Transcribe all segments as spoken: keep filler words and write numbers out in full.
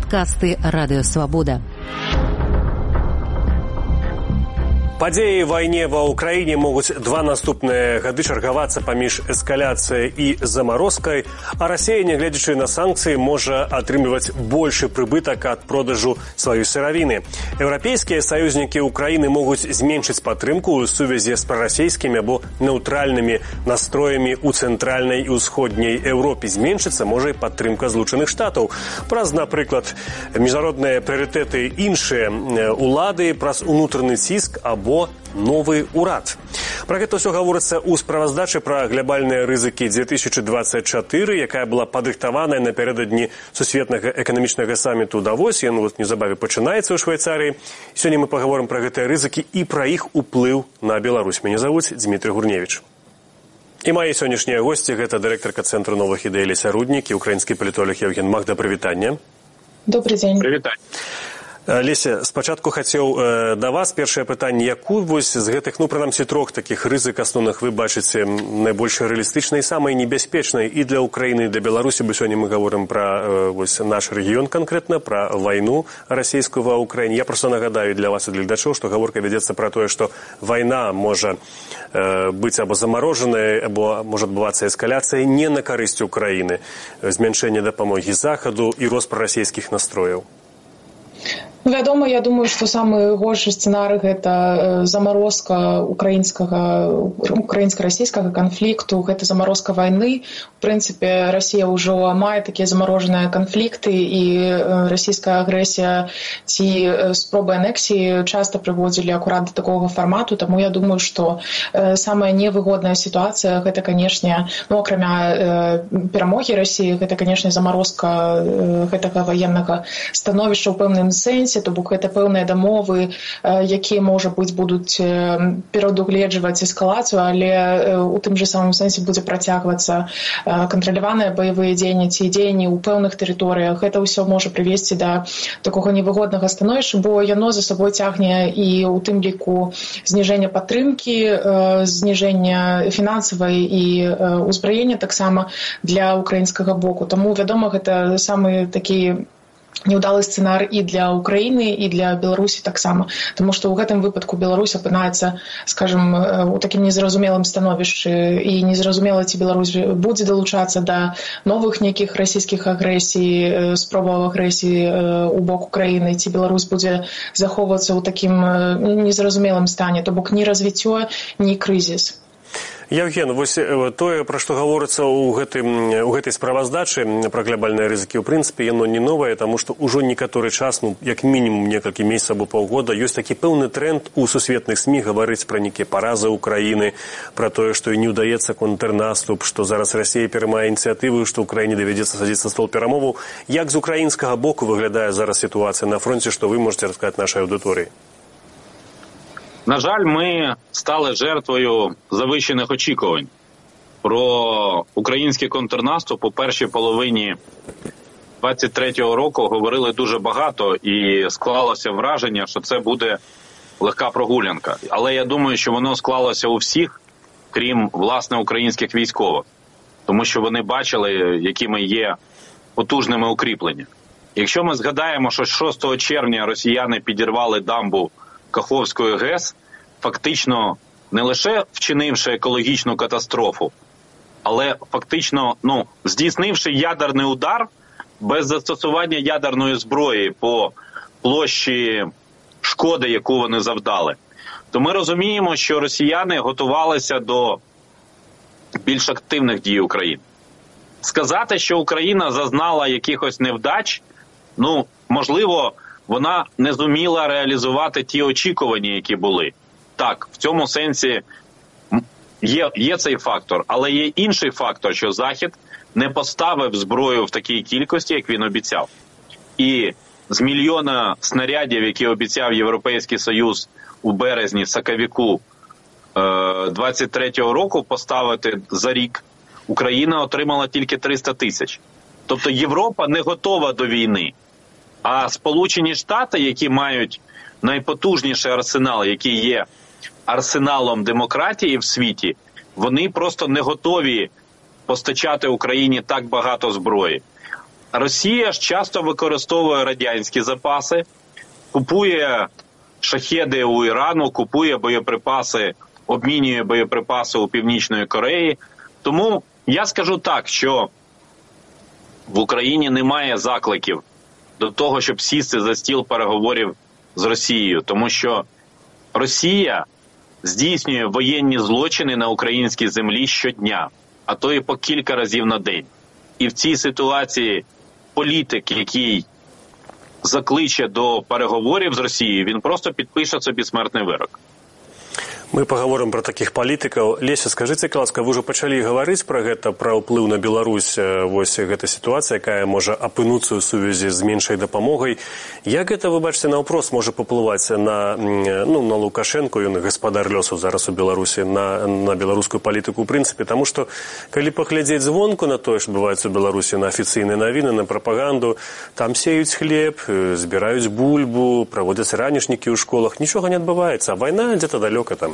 Падкасты Радыё Свабода. Падзеі вайне ва ўкраіне могуць два наступныя гады чаргавацца паміж эскаляцыяй і замарозкай, а Расія, нягледзячы на санкцыі, можа атрымліваць большы прыбытак ад продажу сваёй сыравіны. Еўрапейскія саюзнікі ўкраіны могуць зменшыць падтрымку ў сувязі з прарасійскімі або нейтральнымі настроямі ў цэнтральнай і ўсходняй Еўропе. Зменшыцца можа і падтрымка Злучаных Штатаў. Праз, напрыклад, міжнародныя прыярытэты іншыя улады, праз унутраны ціск або новы ўрад. Пра гэта ўсё гаворыцца ў справаздачы пра глябальныя рызыкі дзве тысячы дваццаць чатыры, якая была падрыхтаваная напярэдадні сусветнага эканамічнага саміту ў Давосе. Ён вот неўзабаве пачынаецца ў Швейцарыі. Сёння мы пагаворым пра гэтыя рызыкі і пра іх уплыў на Беларусь. Мяне завуць Дмітрий Гурневіч. І мае сённяшнія госці — гэта дырэктарка Цэнтру новых ідэй Леся Руднік і украінскі палітолог Евген Магда. Прывітанне. Добрый дзень. Прывітанне. Леся, спачатку хацеў э, да вас першае пытанне. Якую вось з гэтых, ну, прынамсі, трох такіх рызык асноўных вы бачыце найбольш рэалістычнай, самай небяспечнай і для Украіны, і для Беларусі? Бо сёння мы гаворым пра э, вось наш рэгіён канкрэтна, пра вайну расійскую ва ўкраіне. Я проста нагадаю для вас і для гледачоў, што гаворка вядзецца пра тое, што вайна можа э, быць або замарожаная, або можа адбывацца эскаляцыя не на карысць Украіны, змяншэнне дапамогі захаду і рост прарасійскіх настрояў. Вядома, я думаю, што самы горшы сцэнарый — гэта замарозка украінскага, украінска-расійскага канфлікту, гэта замарозка вайны. У прынцыпе, Расія ўжо мае такія замарожаныя канфлікты, і расійская агрэсія ці спробы анексіі часта прыводзілі акурат да такога фармату, таму я думаю, што самая невыгодная сітуацыя — гэта, канешне, ну, акрамя перамогі Расіі, гэта, канешне, замарозка гэтага ваеннага становішча ў пэўным сэнсе, то бок гэта пэўныя дамовы, якія, можа быць, будуць перадугледжваць эскалацыю, але у тым жа самым сэнсе будзе працягвацца кантраляваныя баявыя дзеянні ці дзеянні ў пэўных тэрыторыях. Гэта ўсё можа прывесці да такога невыгоднага становішча, бо яно за сабой цягне і ў тым ліку зніжэння падтрымкі, зніжэння фінансавай і ўзбраення таксама для украінскага боку. Таму, вядома, гэта самы такі неўдалы сцэнар і для Украіны, і для Беларусі таксама. Таму што ў гэтым выпадку Беларусь апынаецца, скажам, у такім незразумелым становішчы, і незразумела, ці Беларусь будзе далучацца да новых нейкіх расійскіх агрэсій, спробаў агрэсіі ў бок Украіны, ці Беларусь будзе захоўвацца ў такім незразумелым стане, то бок ні развіццё, ні крызіс. Евген, вось тое, пра што гаворыцца ў гэтым, у гэтай справаздачы пра глябальныя рызыкі, у прынцыпе, яно не новае, таму што ўжо некаторы час, ну, як мінімум некалькі месяцаў або паўгода, ёсць такі пэўны тренд у сусветных СМІ гаварыць пра нейкія паразы Украіны, пра тое, што і не ўдаецца контрнаступ, што зараз Расія пераймае ініцыятыву, што ўкраіне давядзецца садзіцца за стол перамоваў. Як з украінскага боку выглядае зараз сітуацыя на фронце, што вы можете расказаць нашай аўдыторыі? На жаль, ми стали жертвою завищених очікувань. Про український контрнаступ у першій половині двадцять третього року говорили дуже багато, і склалося враження, що це буде легка прогулянка. Але я думаю, що воно склалося у всіх, крім, власне, українських військових. Тому що вони бачили, якими є потужними укріплення. Якщо ми згадаємо, що шостого червня росіяни підірвали дамбу Каховської ГЕС, фактично не лише вчинивши екологічну катастрофу, але фактично, ну, здійснивши ядерний удар без застосування ядерної зброї по площі шкоди, яку вони завдали. То ми розуміємо, що росіяни готувалися до більш активних дій України. Сказати, що Україна зазнала якихось невдач, ну, можливо, вона не зуміла реалізувати ті очікування, які були. Так, в цьому сенсі є, є цей фактор, але є інший фактор, що Захід не поставив зброю в такій кількості, як він обіцяв. І з мільйона снарядів, які обіцяв Європейський Союз у березні, сакавіку двадцять третього року поставити за рік, Україна отримала тільки триста тисяч. Тобто Європа не готова до війни. А Сполучені Штати, які мають найпотужніший арсенал, який є арсеналом демократії в світі, вони просто не готові постачати Україні так багато зброї. Росія ж часто використовує радянські запаси, купує шахеди у Ірану, купує боєприпаси, обмінює боєприпаси у Північної Кореї. Тому я скажу так, що в Україні немає закликів до того, щоб сісти за стіл переговорів з Росією, тому що Росія здійснює воєнні злочини на українській землі щодня, а то і по кілька разів на день. І в цій ситуації політик, який закличе до переговорів з Росією, він просто підпише собі смертний вирок. Мы поговорим про таких палітыкаў. Леся, скажите, ласка, вы уже пачалі гаварыць про гэта, про ўплыў на Беларусь, вось гэта сітуацыя, якая можа апынуцца ў сувязі з меншай дапамогай. Як гэта, вы бачыце, наўпрост можа паплываць на, ну, на Лукашенко, ён гаспадар лёсу зараз у Беларусі, на, на беларускую палітыку ў прынцыпе, таму што, калі паглядзець звонку на тое, што адбываецца ў Беларусі, на афіцыйныя навіны, на прапаганду, там сеюць хлеб, збіраюць бульбу, праводзяць ранішнікі ў школах, нічога не адбываецца, а вайна дзе-то далёка там.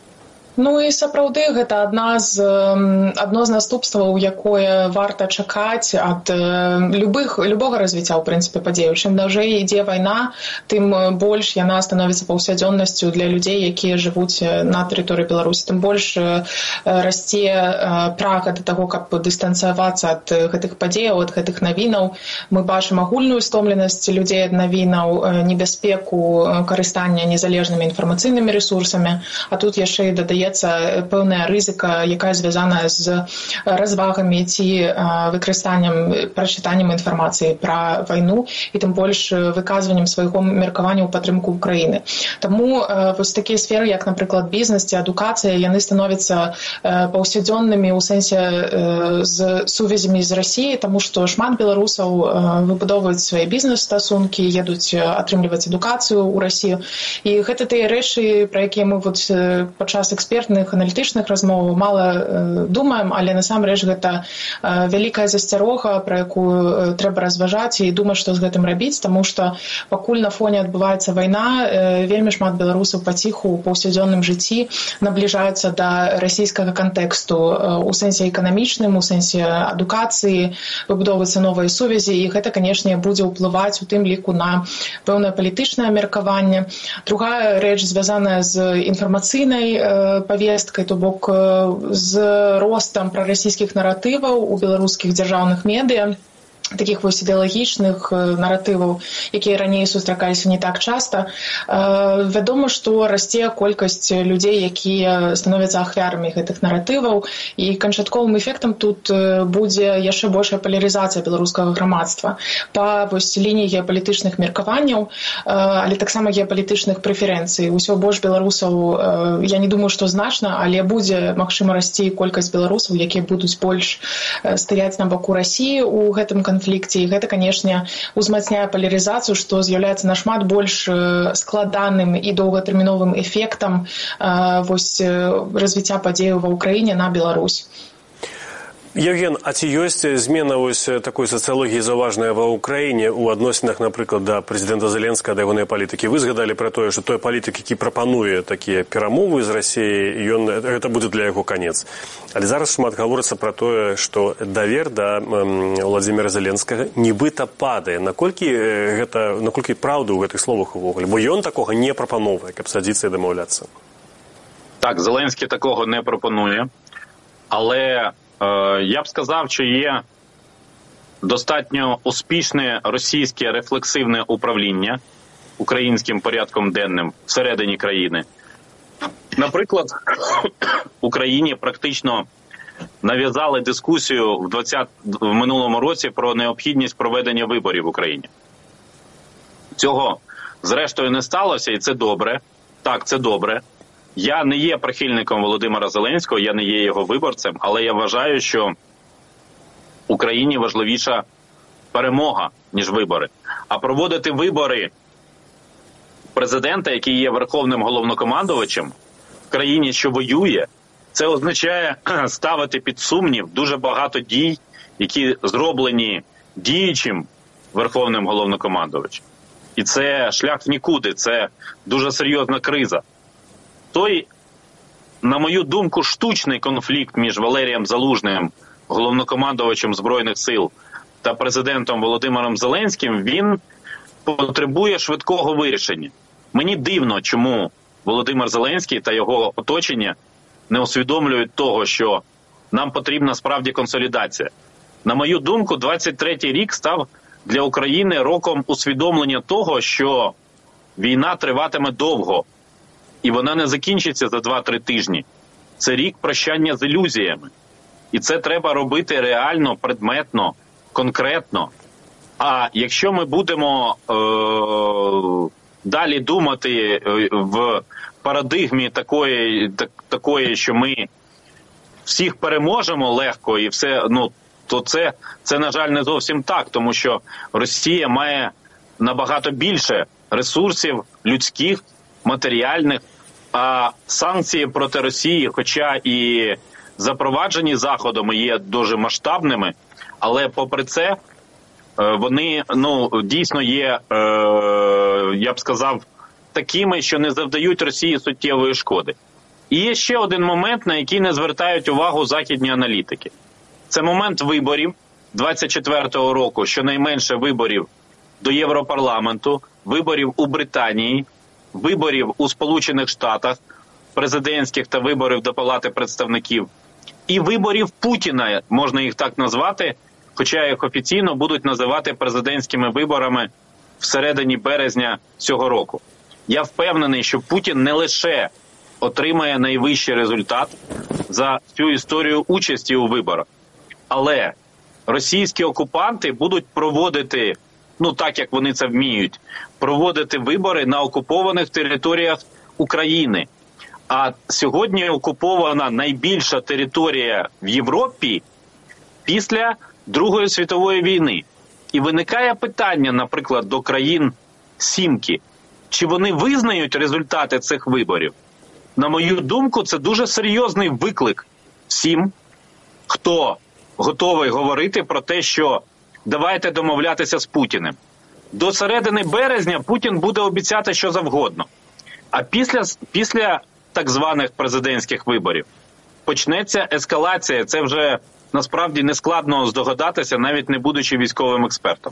Ну і сапраўды гэта адна з, адно з наступстваў, якое варта чакаць ад любых, любога развіцця, ў прынцыпе, падзеяў. Чым даўжэй ідзе вайна, тым больш яна становіцца паўсядзённасцю для людзей, якія жывуць на тэрыторыі Беларусі. Тым больш расце прага да таго, каб дыстанцыявацца ад гэтых падзеяў, ад гэтых навінаў. Мы бачым агульную стомленасць людзей ад навінаў, небяспеку карыстання незалежнымі інфармацыйнымі рэсурсамі, а тут яшчэ і дадае пэўная рызыка, якая звязана з развагамі ці выкарыстаннем, прачытаннем інфармацыі пра вайну і тым больш выказваннем свайго меркавання ў падтрымку Украіны. Таму вось такія сферы, як, напрыклад, бізнес ці адукацыя, яны становяцца паўсядзённымі ў сэнсе з сувязямі з Расіяй, таму што шмат беларусаў выбудоўваюць свае бізнес-стасункі, едуць атрымліваць адукацыю ў Расію. І гэта тыя рэчы, пра якія мы вот падчас экспертных экспертных, аналітычных размоваў мала э, думаем, але насамрэч гэта э, вялікая засцярога, пра якую э, трэба разважаць і думаць, што з гэтым рабіць, таму што пакуль на фоне адбываецца вайна, э, вельмі шмат беларусаў паціху ў паўсядзённым жыцці набліжаюцца да расійскага кантэксту э, у сэнсе эканамічным, у сэнсе адукацыі, выбудоўваюцца новыя сувязі, і гэта, канешне, будзе ўплываць у тым ліку на пэўнае палітычнае меркаванне. Другая рэч звязаная з інфармацыйнай э, повесткай, то бок з ростам прарасійскіх наратываў у беларускіх дзяржаўных медыа, таких вось ідэалагічных наратываў, якія раней сустракаліся не так часта. Вядома, што расце колькасць людзей, якія становяцца ахвярамі гэтых наратываў, і канчатковым эфектам тут будзе яшчэ большая палярызацыя беларускага грамадства па вось лініі геапалітычных меркаванняў, але таксама геапалітычных прэферэнцый. Усё больш беларусаў, я не думаю, што значна, але будзе, магчыма, расці колькасць беларусаў, якія будуць больш стаяць на баку Расіі ў гэтым канфлікце. конфлікце, і гэта, канешне, узмацняе палярызацыю, што з'яўляецца нашмат больш складаным і доўгатэрміновым эфектам вось развіцця падзеяў ва ўкраіне на Беларусь. Евген, а ці ёсць змена вось такой сацыялогіі заўважная ва ўкраіне ў адносінах, напрыклад, да прэзідэнта Зеленскага, да ягонай палітыкі? Вы згадалі пра тое, што той палітык, які прапануе такія перамовы з Расіяй, ён, гэта будзе для яго канец. Але зараз шмат гаворыцца пра тое, што давер да Владзіміра Зеленскага нібыта падае. Наколькі гэта, наколькі праўда ў гэтых словах увогуле? Бо ён такога не прапановвае, каб садзіцца і дамаўляцца. Так, Зеленський такого не пропонує, але я б сказав, що є достатньо успішне російське рефлексивне управління українським порядком денним всередині країни. Наприклад, Україні практично нав'язали дискусію в, двадцятому, в минулому році про необхідність проведення виборів в Україні. Цього, зрештою, не сталося, і це добре. Так, це добре. Я не є прихильником Володимира Зеленського, я не є його виборцем, але я вважаю, що Україні важливіша перемога, ніж вибори. А проводити вибори президента, який є верховним головнокомандувачем в країні, що воює, це означає ставити під сумнів дуже багато дій, які зроблені діючим верховним головнокомандувачем. І це шлях в нікуди, це дуже серйозна криза. Той, на мою думку, штучний конфлікт між Валерієм Залужним, головнокомандувачем Збройних сил, та президентом Володимиром Зеленським, він потребує швидкого вирішення. Мені дивно, чому Володимир Зеленський та його оточення не усвідомлюють того, що нам потрібна справді консолідація. На мою думку, двадцять третій рік став для України роком усвідомлення того, що війна триватиме довго, і вона не закінчиться за два-три тижні. Це рік прощання з ілюзіями. І це треба робити реально, предметно, конкретно. А якщо ми будемо е- далі думати в парадигмі такої, так, такої, що ми всіх переможемо легко і все, ну, то це, це, на жаль, не зовсім так, тому що Росія має набагато більше ресурсів людських, матеріальних, а санкції проти Росії, хоча і запроваджені Заходом, є дуже масштабними, але попри це вони, ну, дійсно є, е, я б сказав, такими, що не завдають Росії суттєвої шкоди. І є ще один момент, на який не звертають увагу західні аналітики. Це момент виборів двадцять четвертого року, щонайменше виборів до Європарламенту, виборів у Британії, виборів у Сполучених Штатах, президентських та виборів до Палати представників, і виборів Путіна, можна їх так назвати, хоча їх офіційно будуть називати президентськими виборами всередині березня цього року. Я впевнений, що Путін не лише отримає найвищий результат за всю історію участі у виборах, але російські окупанти будуть проводити, ну так як вони це вміють, проводити вибори на окупованих територіях України. А сьогодні окупована найбільша територія в Європі після Другої світової війни. І виникає питання, наприклад, до країн Сімки, чи вони визнають результати цих виборів? На мою думку, це дуже серйозний виклик всім, хто готовий говорити про те, що давайте домовлятися з Путіним. До середини березня Путін буде обіцяти що завгодно. А після, після так званих президентських виборів почнеться ескалація. Це вже насправді нескладно здогадатися, навіть не будучи військовим експертом.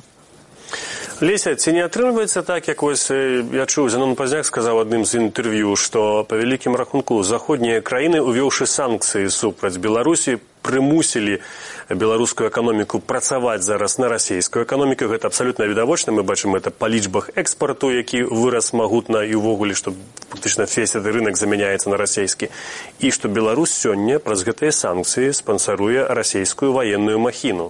Леся, ці не атрымліваецца так, як ось я чуў, Зенон Пазняк сказаў адным з інтэрв'ю, што па вялікім рахунку заходнія краіны, увёўшы санкцыі супраць Беларусі, прымусілі беларускую эканоміку працаваць зараз на расійскую эканоміку. Гэта абсалютна відавочна. Мы бачым гэта па лічбах экспарту, які вырас магутна, і ўвогуле, што фактычна весь гэты рынок замяняецца на расійскі. І што Беларусь сёння праз гэтыя санкцыі спансаруе расійскую ваенную махіну.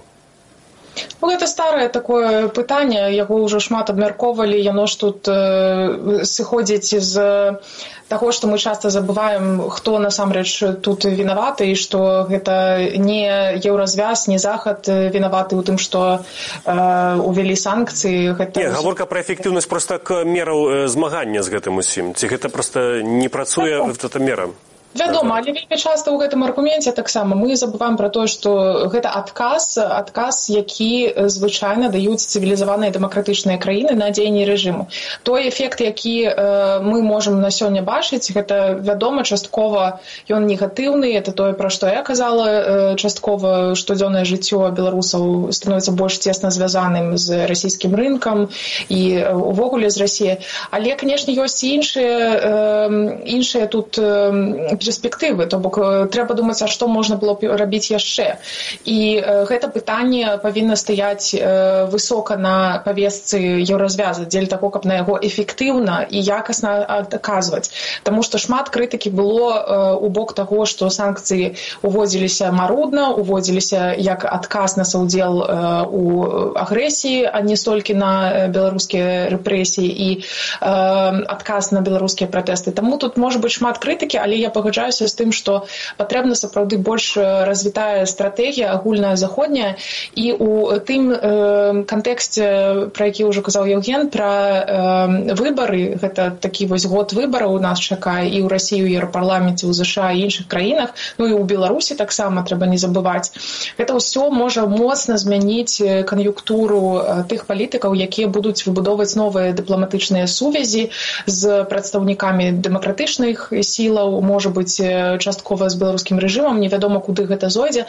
Ну, гэта старае такое пытанне, яго ўжо шмат абмяркоўвалі, яно ж тут э, сыходзіць з таго, што мы часта забываем, хто насамрэч тут вінаваты, і што гэта не Еўразвяз, не Захад вінаваты ў тым, што э, увялі санкцыі. Гэта... Не, гаворка пра эфектыўнасць проста к мераў змагання з гэтым усім. Ці гэта проста не працуе гэта мера? Вядома, але вельмі часта ў гэтым аргуменце таксама мы забываем пра тое, што гэта адказ, адказ, які звычайна даюць цывілізаваныя дэмакратычныя краіны на дзеянне рэжыму. Той эфект, які э, мы можам на сёння бачыць, гэта, вядома, часткова ён негатыўны, это тое, пра што я казала, э, часткова штодзённае жыццё беларусаў становіцца больш цесна звязаным з расійскім рынкам і э, увогуле з Расіяй. Але, канешне, ёсць і іншыя, э, іншыя тут э, перспектывы, то бок трэба думаць, а што можна было б рабіць яшчэ. І э, гэта пытанне павінна стаяць э, высока на павестцы Еўразвяза, дзеля таго, каб на яго эфектыўна і якасна аказваць. Таму што шмат крытыкі было э, у бок таго, што санкцыі уводзіліся марудна, уводзіліся як адказ на саўдзел э, у агрэсіі, а не столькі на беларускія рэпрэсіі і э, адказ на беларускія пратэсты. Таму тут можа быць шмат крытыкі, але я пагаджаюся з тым, што патрэбна сапраўды больш развітая стратэгія агульная заходняя, і ў тым э, кантэксце, пра які ўжо казаў Еўген, пра э, выбары, гэта такі вось год выбараў у нас чакае і ў Расіі, у Еўрапарламенце, у ЗША і іншых краінах, ну і ў Беларусі таксама трэба не забываць. Гэта ўсё можа моцна змяніць кан'юнктуру тых палітыкаў, якія будуць выбудоўваць новыя дыпламатычныя сувязі з прадстаўнікамі дэмакратычных сілаў, можа быць, быць часткова з беларускім рэжымам, невядома, куды гэта зойдзе,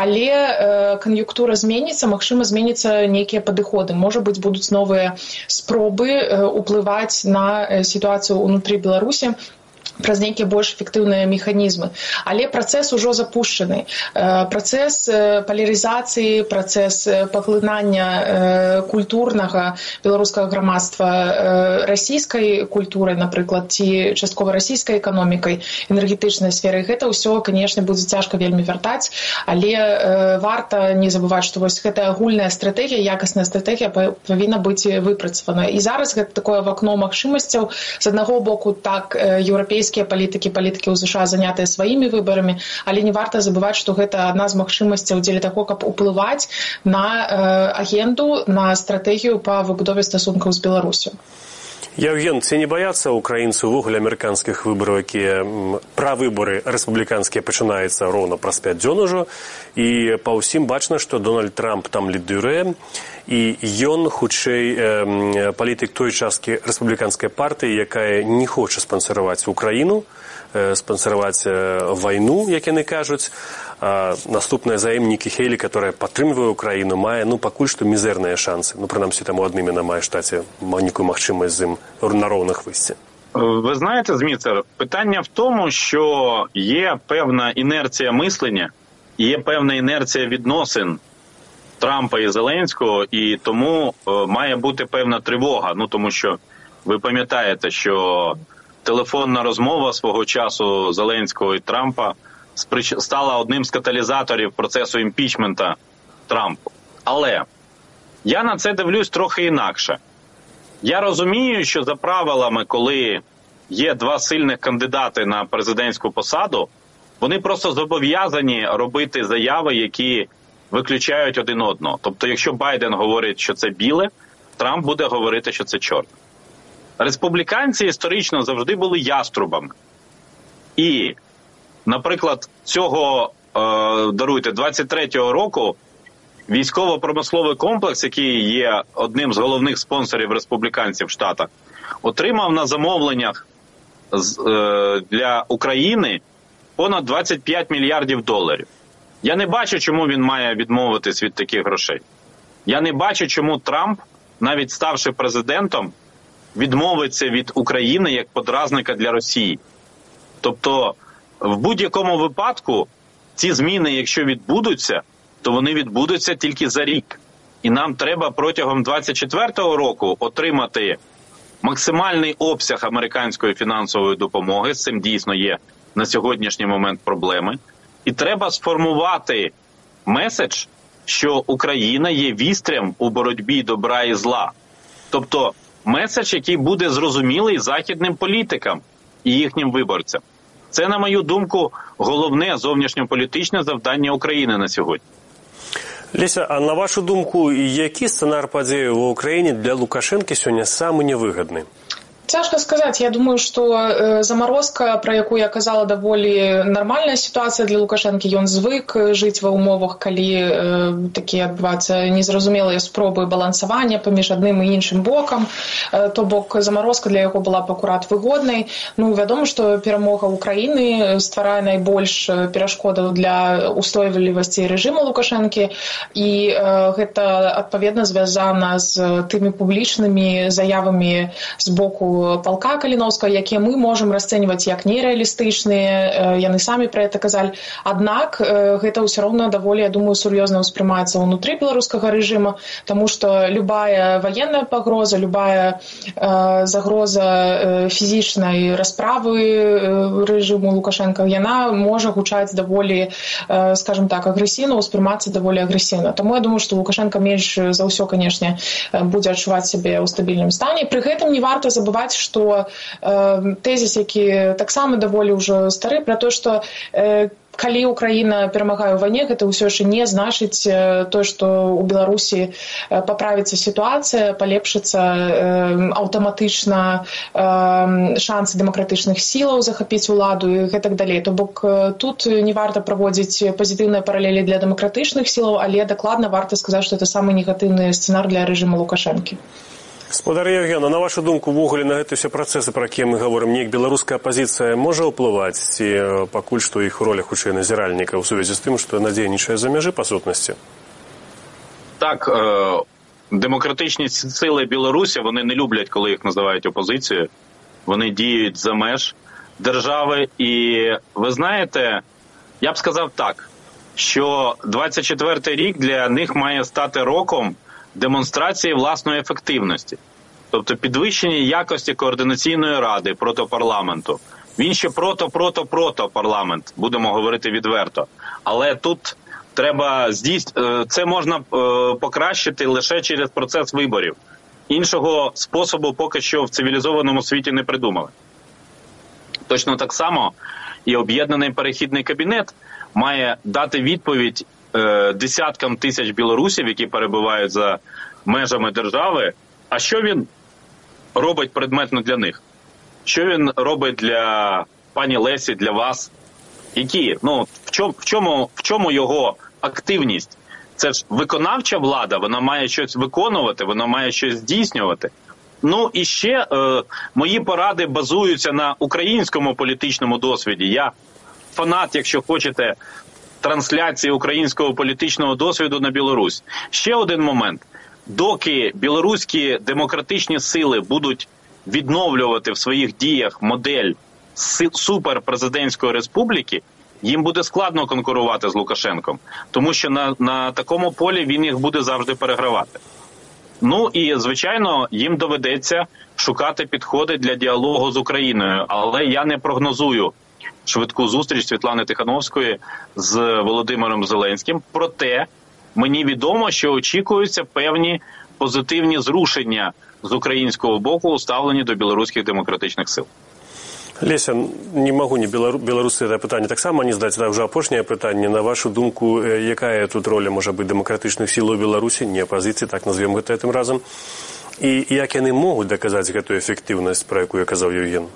але кан'юнктура зменіцца, магчыма, зменіцца нейкія падыходы. Можа быць, будуць новыя спробы уплываць на сітуацыю ўнутры Беларусі праз нейкія больш эфектыўныя механізмы. Але працэс ужо запушчаны. Працэс палярызацыі, працэс паглынання культурнага беларускага грамадства расійскай культурай, напрыклад, ці часткова расійскай эканомікай, энергетычнай сферай, гэта ўсё, канешне, будзе цяжка вельмі вяртаць, але варта не забываць, што вось гэтая агульная стратэгія, якасная стратэгія павінна быць выпрацавана. І зараз гэта такое вакно магчымасцяў. З аднаго боку, так, еўрапейскія палітыкі, палітыкі ў ЗША занятыя сваімі выбарамі, але не варта забываць, што гэта адна з магчымасцяў дзеля таго, каб уплываць на агенду, на стратэгію па выбудове стасункаў з Беларусю. Яўген, ці не баяцца украінцы ўвогуле амерыканскіх выбараў, якія пра выбары рэспубліканскія пачынаюцца роўна праз пяць дзён ужо, і па ўсім бачна, што Дональд Трамп там лідыруе, і ён, хутчэй, палітык той часткі рэспубліканскай партыі, якая не хоча спансараваць Украіну, спансараваць вайну, як яны кажуць. А наступная заемнікі Хейлі, которая падтрымлівае Украіну, мае, ну, пакуль што мізэрныя шансы. Ну, прынамсі, таму адным яна мае штаце нейкую магчымасць з ім на роўных выйсці. Ви знаєте, Зміцер, питання в тому, що є певна інерція мислення, є певна інерція відносин Трампа і Зеленського, і тому е, має бути певна тривога. Ну, тому що ви пам'ятаєте, що телефонна розмова свого часу Зеленського і Трампа стала одним з каталізаторів процесу імпічмента Трампу. Але я на це дивлюсь трохи інакше. Я розумію, що за правилами, коли є два сильних кандидати на президентську посаду, вони просто зобов'язані робити заяви, які виключають один одного. Тобто, якщо Байден говорить, що це біле, Трамп буде говорити, що це чорне. Республіканці історично завжди були яструбами. І, наприклад, цього, е, даруйте, двадцять третього року військово-промисловий комплекс, який є одним з головних спонсорів республіканців в Штатах, отримав на замовленнях з, е, для України понад двадцять п'ять мільярдів доларів. Я не бачу, чому він має відмовитись від таких грошей. Я не бачу, чому Трамп, навіть ставши президентом, відмовиться від України як подразника для Росії. Тобто, в будь-якому випадку, ці зміни, якщо відбудуться, то вони відбудуться тільки за рік. І нам треба протягом двадцять четвертого року отримати максимальний обсяг американської фінансової допомоги. З цим дійсно є на сьогоднішній момент проблеми. І треба сформувати меседж, що Україна є вістрям у боротьбі добра і зла. Тобто меседж, який буде зрозумілий західним політикам і їхнім виборцям. Це, на мою думку, головне зовнішньополітичне завдання України на сьогодні. Леся, а на вашу думку, який сценар падзеяў ва Украіне для Лукашэнкі сёння самы невыгадны? Цяжка сказаць. Я думаю, што э, замарозка, пра якую я казала, даволі нармальная сітуацыя для Лукашэнкі. Ён звык жыць ва ўмовах, калі э, такія адбываюцца незразумелыя спробы балансавання паміж адным і іншым бокам. Э, то бок замарозка для яго была б акурат выгоднай. Ну, вядома, што перамога Украіны стварае найбольш перашкодаў для устойлівасці рэжыму Лукашэнкі. І э, гэта, адпаведна, звязана з тымі публічнымі заявамі з боку палка Каліноўскага, якія мы можам расцэньваць як нерэалістычныя, яны самі пра гэта казалі. Аднак гэта ўсё роўна даволі, я думаю, сур'ёзна ўспрымаецца ўнутры беларускага рэжыма, таму што любая ваенная пагроза, любая э, загроза э, фізічнай расправы рэжыму Лукашэнка, яна можа гучаць даволі, э, скажем так, агрэсіўна, ўспрымацца даволі агрэсіўна. Таму я думаю, што Лукашэнка менш за ўсё, канешне, будзе адчуваць сябе ў стабільным стане. Пры гэтым не варта забываць, што э, тэзіс, які таксама даволі ўжо стары, пра то, што э, калі Украіна перамагае ў вайне, гэта ўсё яшчэ не значыць э, то, што ў Беларусі э, паправіцца сітуацыя, палепшыцца э, аўтаматычна э, шансы дэмакратычных сілаў захапіць уладу і гэтак далей. То бок э, тут не варта праводзіць пазітыўныя паралелі для дэмакратычных сілаў, але дакладна варта сказаць, што это самы негатыўны сцэнар для рэжыму Лукашэнкі. Спадар Евген, а на вашу думку, увогуле на гэты ўсе працэсы, пра якія мы гаворым, неяк беларуская апазіцыя можа ўплываць, ці пакуль што іх роля хутчэй назіральніка ў сувязі з тым, што яна дзейнічае за мяжы па сутнасці? Так, е- демократичні сили Білорусі, вони не люблять, коли їх називають опозицією. Вони діють за меж держави. І ви знаєте, я б сказав так, що двадцять четвертий рік для них має стати роком демонстрації власної ефективності. Тобто підвищення якості координаційної ради проти парламенту. Він ще прото-прото-прото парламент, будемо говорити відверто. Але тут треба здійснити, це можна покращити лише через процес виборів. Іншого способу поки що в цивілізованому світі не придумали. Точно так само і об'єднаний перехідний кабінет має дати відповідь десяткам тисяч білорусів, які перебувають за межами держави, а що він робить предметно для них? Що він робить для пані Лесі, для вас? Які? Ну, в чому, в чому, в чому його активність? Це ж виконавча влада, вона має щось виконувати, вона має щось здійснювати. Ну і ще е, мої поради базуються на українському політичному досвіді. Я фанат, якщо хочете, трансляції українського політичного досвіду на Білорусь. Ще один момент. Доки білоруські демократичні сили будуть відновлювати в своїх діях модель суперпрезидентської республіки, їм буде складно конкурувати з Лукашенком, тому що на, на такому полі він їх буде завжди перегравати. Ну і, звичайно, їм доведеться шукати підходи для діалогу з Україною, але я не прогнозую швидку зустріч Світлани Тихановської з Володимиром Зеленським. Проте мені відомо, що очікуються певні позитивні зрушення з українського боку у ставленні до білоруських демократичних сил. Леся, не магу не белару... беларусы это пытанне таксама не здаць, это ўжо апошняе пытанне. На вашу думку, якая тут роля можа быць дэмакратычных сіл у Беларусі, не апазіцыі, так назовем гэта гэтым разам, і як яны могуць даказаць гэтую эфектыўнасць, пра якую казаў Евген?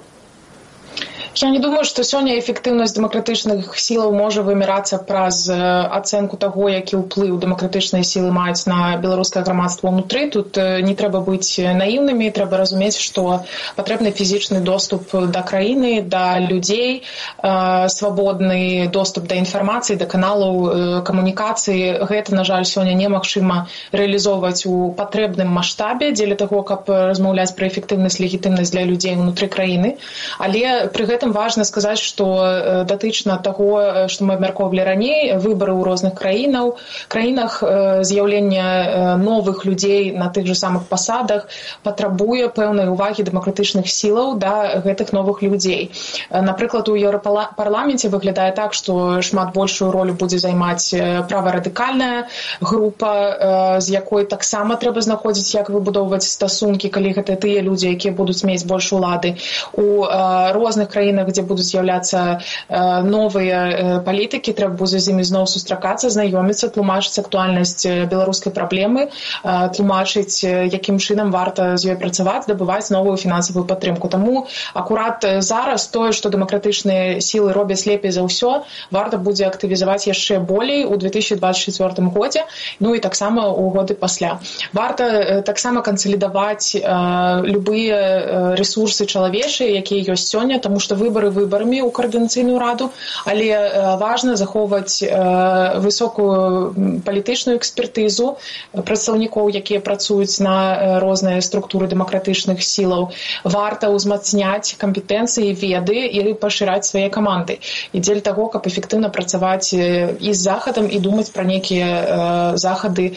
Я не думаю, што сёння эфектыўнасць дэмакратычных сілаў можа вымярацца праз ацэнку таго, які ўплыў дэмакратычныя сілы маюць на беларускае грамадства ўнутры. Тут не трэба быць наіўнымі, трэба разумець, што патрэбны фізічны доступ да краіны, да людзей, свабодны доступ да інфармацыі, да каналаў камунікацыі. Гэта, на жаль, сёння немагчыма рэалізоўваць у патрэбным маштабе дзеля таго, каб размаўляць пра эфектыўнасць, легітымнасць для людзей ўнутры краіны. Але пры гэтым важна сказаць, што датычна таго, што мы абмяркоўвалі раней, выбары ў розных краінаў, краінах, з'яўлення новых людзей на тых жа самых пасадах патрабуе пэўнай увагі дэмакратычных сілаў да гэтых новых людзей. Напрыклад, у Еўрапарламенце выглядае так, што шмат большую ролю будзе займаць праварадыкальная група, з якой таксама трэба знаходзіць, як выбудоўваць стасункі, калі гэта тыя людзі, якія будуць мець больш улады. У розных краінах, где будут з'являцца э, новыя э, палітыкі, трэба будзе з імі зноў сустракацца, знаёміцца, тлумачыць актуальнасць беларускай праблемы, э, тлумачыць, якім чынам варта з ёй працаваць, здабываць новую фінансавую падтрымку. Таму акурат зараз тое, што дэмакратычныя сілы робяць лепей за ўсё, варта будзе актывізаваць яшчэ болей у две тысячи двадцать четвёртым годзе, ну і таксама ў годы пасля. Варта э, таксама кансалідаваць э, любыя ресурсы чалавечыя, якія ёсць сёння, таму што выбары выбарамі ў каардынацыйную раду, але важна захоўваць высокую палітычную экспертызу прадстаўнікоў, якія працуюць на розныя структуры дэмакратычных сілаў. Варта ўзмацняць кампетэнцыі, веды і пашыраць свае каманды. І дзеля таго, каб эфектыўна працаваць і з захадам і думаць пра нейкія захады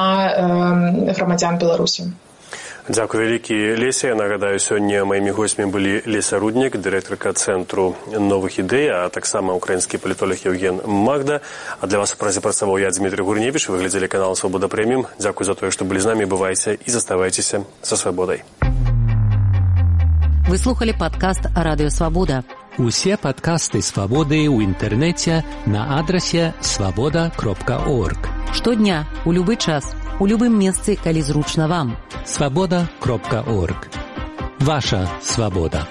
на грамадзян Беларусі. Дзякуй вялікі, Леся. Я нагадаю, сёння маімі гостьмі былі Леся Руднік, дырэктарка Цэнтру новых ідэй, а таксама украінскі палітолог Евген Магда. А для вас у празе працаваў я, Дмітрий Гурневіч. Вы глядзелі канал «Свабода Прэміум». Дзякуй за тое, што былі з намі. Бывайце і заставайцеся са свабодай. Вы слухали падкаст «Радыё Свабода». Усе падкасты «Свабоды» ў інтэрнэце на адрасе свабода кропка орг. Штодня, у любы час, у любым месцы, калі зручна вам. свабода кропка орг. Ваша свабода.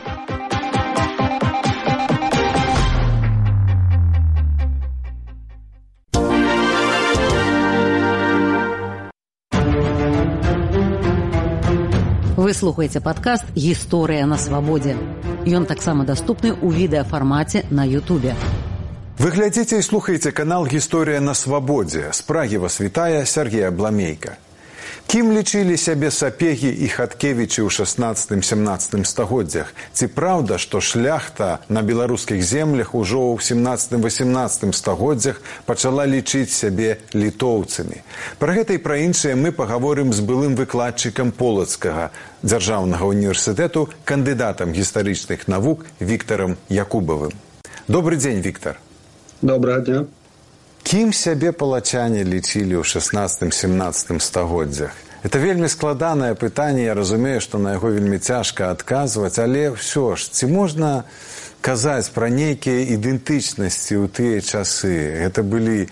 Вы слухаеце падкаст «Гісторыя на свабодзе». Ён таксама даступны ў відэафармаце на Ютубе. Вы глядзіце і слухаеце канал «Гісторыя на свабодзе». З Прагі вас вітае Сергей Абламейка. Кім лічылі сябе Сапегі і Хаткевічы ў шаснаццатым-сямнаццатым стагоддзях? Ці праўда, што шляхта на беларускіх землях ужо ў сямнаццатым-васямнаццатым стагоддзях пачала лічыць сябе літоўцамі? Пра гэта і пра іншае мы пагаворым з былым выкладчыкам Полацкага дзяржаўнага універсітэту, кандыдатам гістарычных навук Віктарам Якубавым. Добры дзень, Віктар. Добрага дня. Кім сябе палачане лічылі ў шаснаццатым-сямнаццатым стагоддзях? Это вельмі складанае пытанне, я разумею, што на яго вельмі цяжка адказваць, але ўсё ж, ці можна казаць пра нейкія ідэнтычнасці ў тыя часы? Гэта былі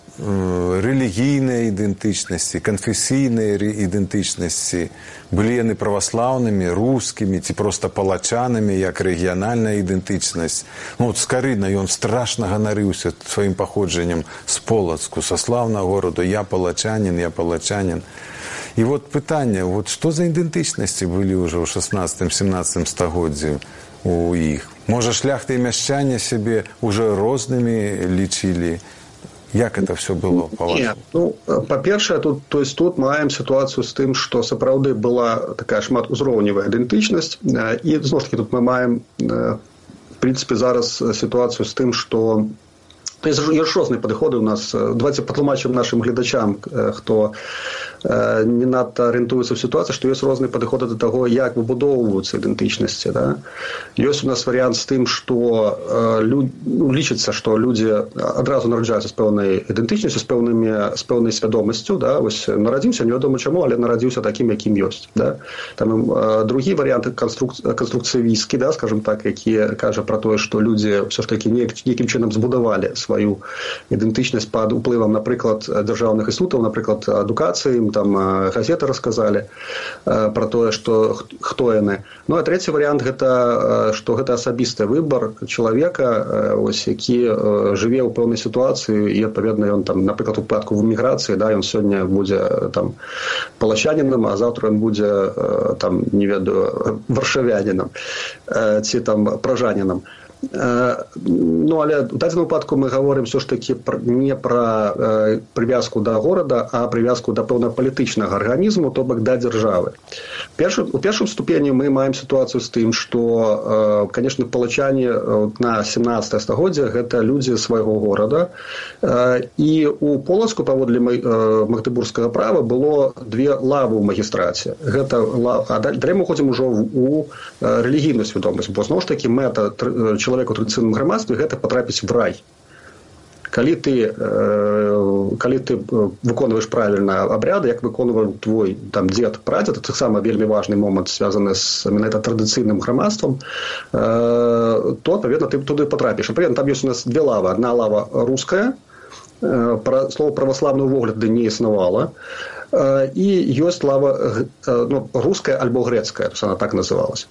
рэлігійныя ідэнтычнасці, канфесійныя ідэнтычнасці, былі яны праваслаўнымі, рускімі ці проста палачанамі, як рэгіянальная ідэнтычнасць. Ну, от Скарына, ён страшна ганарыўся сваім паходжаннем з Полацку, са слаўнага гораду, я палачанін, я палачанін. І вот пытанне, вот што за ідэнтычнасці былі ўжо ў шаснаццатым-сямнаццатым стагоддзі у іх? Можа, шляхты і мяшчане сябе ўжо рознымі лічылі? Як это все было, па-вашаму? Ну, па-першае, тут, то есть, тут маем сітуацыю з тым, што сапраўды была такая шматузроўневая ідэнтычнасць, і, зноў ж такі, тут мы маем, в прынцыпе, зараз сітуацыю з тым, што ёсць розныя падыходы ў нас. Давайте патлумачым нашым гледачам, хто не надта арыентуецца ў сітуацыі, што ёсць розныя падыходы да таго, як выбудоўваюцца ідэнтычнасці. Да? Ёсць у нас варыянт з тым, што лю... лічыцца, што людзі адразу нараджаюцца з пэўнай ідэнтычнасцю, з, пэўнымі, з пэўнай свядомасцю. Да? Вось нарадзіўся, невядома чаму, але нарадзіўся такім, якім ёсць. Да? Там другі варыянт канструк... канструкцыявісцкі, да, скажем так, які кажа пра тое, што людзі ўсё ж такі нейкім чынам збудавалі сваю ідэнтычнасць пад уплывам, напрыклад, дзяржаўных інстытутаў, напрыклад, адукацыі, там газеты расказалі пра тое, што хто яны. Ну, а трэці варыянт гэта, што гэта асабісты выбар чалавека, ось, які жыве ў пэўнай сітуацыі, і, адпаведна, ён там, напрыклад, у выпадку в эміграцыі, да, ён сёння будзе там палачанінам, а заўтра ён будзе там, не ведаю, варшавянінам ці там пражанінам. Ну, але в дадзеным выпадку мы гаворым все ж таки не пра э, прывязку да горада, а прывязку да пэўнага палітычнага арганізму, то бок да дзяржавы. Першы, у першым ступені мы маем сітуацыю з тым, што, э, конечно, палачане на сямнаццатае стагоддзе гэта людзі свайго горада. Э, і у Полацку, паводле э, магдыбургскага права, было две лавы ў магістраце. Гэта лава, а далей мы ходзім ужо у э, рэлігійную свядомасць, бо зноў ж такі мэта э, чалавека ў традыцыйным грамадстве гэта патрапіць в рай. Калі ты, э, калі ты выконваеш правільна абряды, як выконваў твой там дзед, прадзед, это таксама вельмі важны момант, звязаны з менавіта традыцыйным грамадствам, э, то, адпаведна, ты туды патрапіш. Адпаведна, там ёсць у нас две лавы. Адна лава руская, э, пра, слова праваслаўны ўвогуле не існавала, і ёсць лава ну, руская альбо грецкая, то есть она так называлась.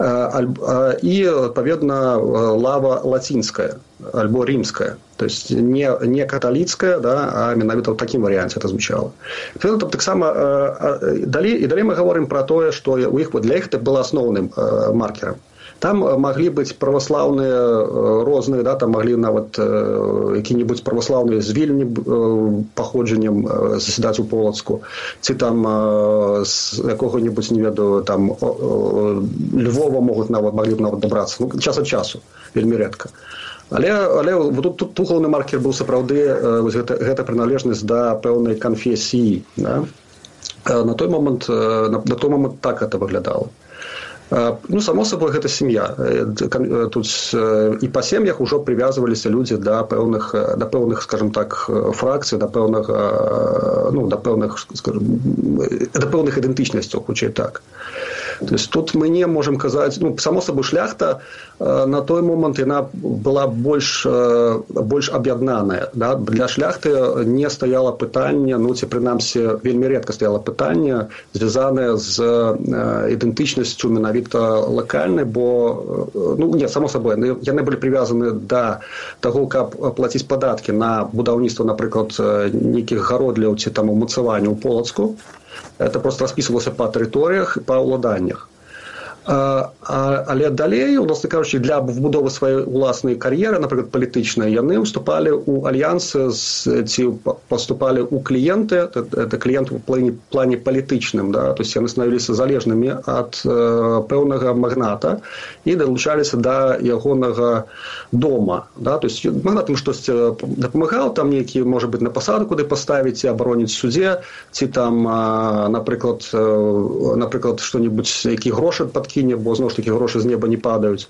І, адпаведна, лава лацінская альбо рымская, то есть не, не каталіцкая, да, а менавіта ў такім варыянце это звучало. Там таксама далей, і далей мы гаворым пра тое, што у іх, для іх это было асноўным маркерам. Там маглі быць праваслаўныя розныя, да, там маглі нават э, які-небудзь праваслаўныя з Вільні э, паходжаннем э, заседаць у Полацку, ці там э, з якога-небудзь, не ведаю, там э, Львова могуць нават, маглі б нават дабрацца, ну, час ад часу, вельмі рэдка. Але, але тут, тут, тут галоўны маркер быў сапраўды э, гэта, гэта прыналежнасць да пэўнай канфесіі. Да? Э, на той момант, э, на, на той момант так это выглядала. Ну, само собой, гэта сям'я. Тут і па сем'ях ужо прывязваліся людзі да пэўных, да пэўных, скажем так, фракцый, да пэўных, ну, да пэўных, скажем, да пэўных ідэнтычнасцяў, хутчэй так. То есть тут мы не можем казаць, ну, само собой, шляхта на той момант яна была больш, больш аб'яднаная. Да? Для шляхты не стаяла пытанне, ну, ці прынамсі вельмі рэдка стаяла пытанне, звязанае з ідэнтычнасцю менавіта лакальнай, бо, ну, не, само собой, яны былі прывязаны да таго, каб плаціць падаткі на будаўніцтва, напрыклад, нейкіх гародляў ці там умацаванняў у Полацку. это просто распісвалася па тэрыторыях, па ўладаннях. А, але далей, уласна кажучы, для вбудовы сваёй уласнай кар'еры, напрыклад, палітычнай, яны ўступалі ў альянсы ці паступалі ў кліенты, это кліент у плане, плане палітычным, да, то есть яны становіліся залежнымі ад э, пэўнага магната і далучаліся да ягонага дома, да, то есть магнат ім штосьці дапамагаў, там нейкі, можа быць, на пасаду куды паставіць, ці абароніць суде, ці там, а, напрыклад, э, напрыклад, што-небудзь, які грошы пад кіне, бо зноў ж такі грошы з неба не падаюць,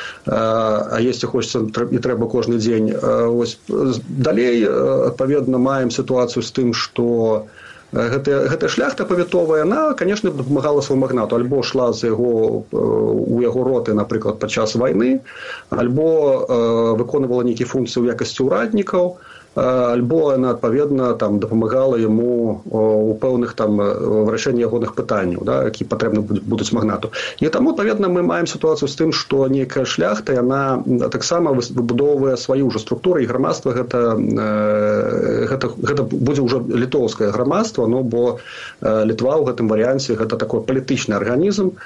а есці хочацца і трэба кожны дзень. Ось далей, адпаведна, маем сітуацыю з тым, што гэтая, гэтая шляхта павятовая, яна, канешне, дапамагала свайму магнату, альбо шла за яго, у яго роты, напрыклад, падчас вайны, альбо выконвала нейкія функцыі ў якасці ўраднікаў, альбо яна, адпаведна, там, дапамагала яму у пэўных там вырашэнні ягоных пытанняў, да, які патрэбны будуць магнату. І таму, адпаведна, мы маем сітуацыю з тым, што нейкая шляхта, яна таксама выбудоўвае сваю ўжо структуру, і грамадства гэта, гэта, гэта будзе ўжо літоўскае грамадства, ну, бо Літва ў гэтым варыянце гэта такой палітычны арганізм,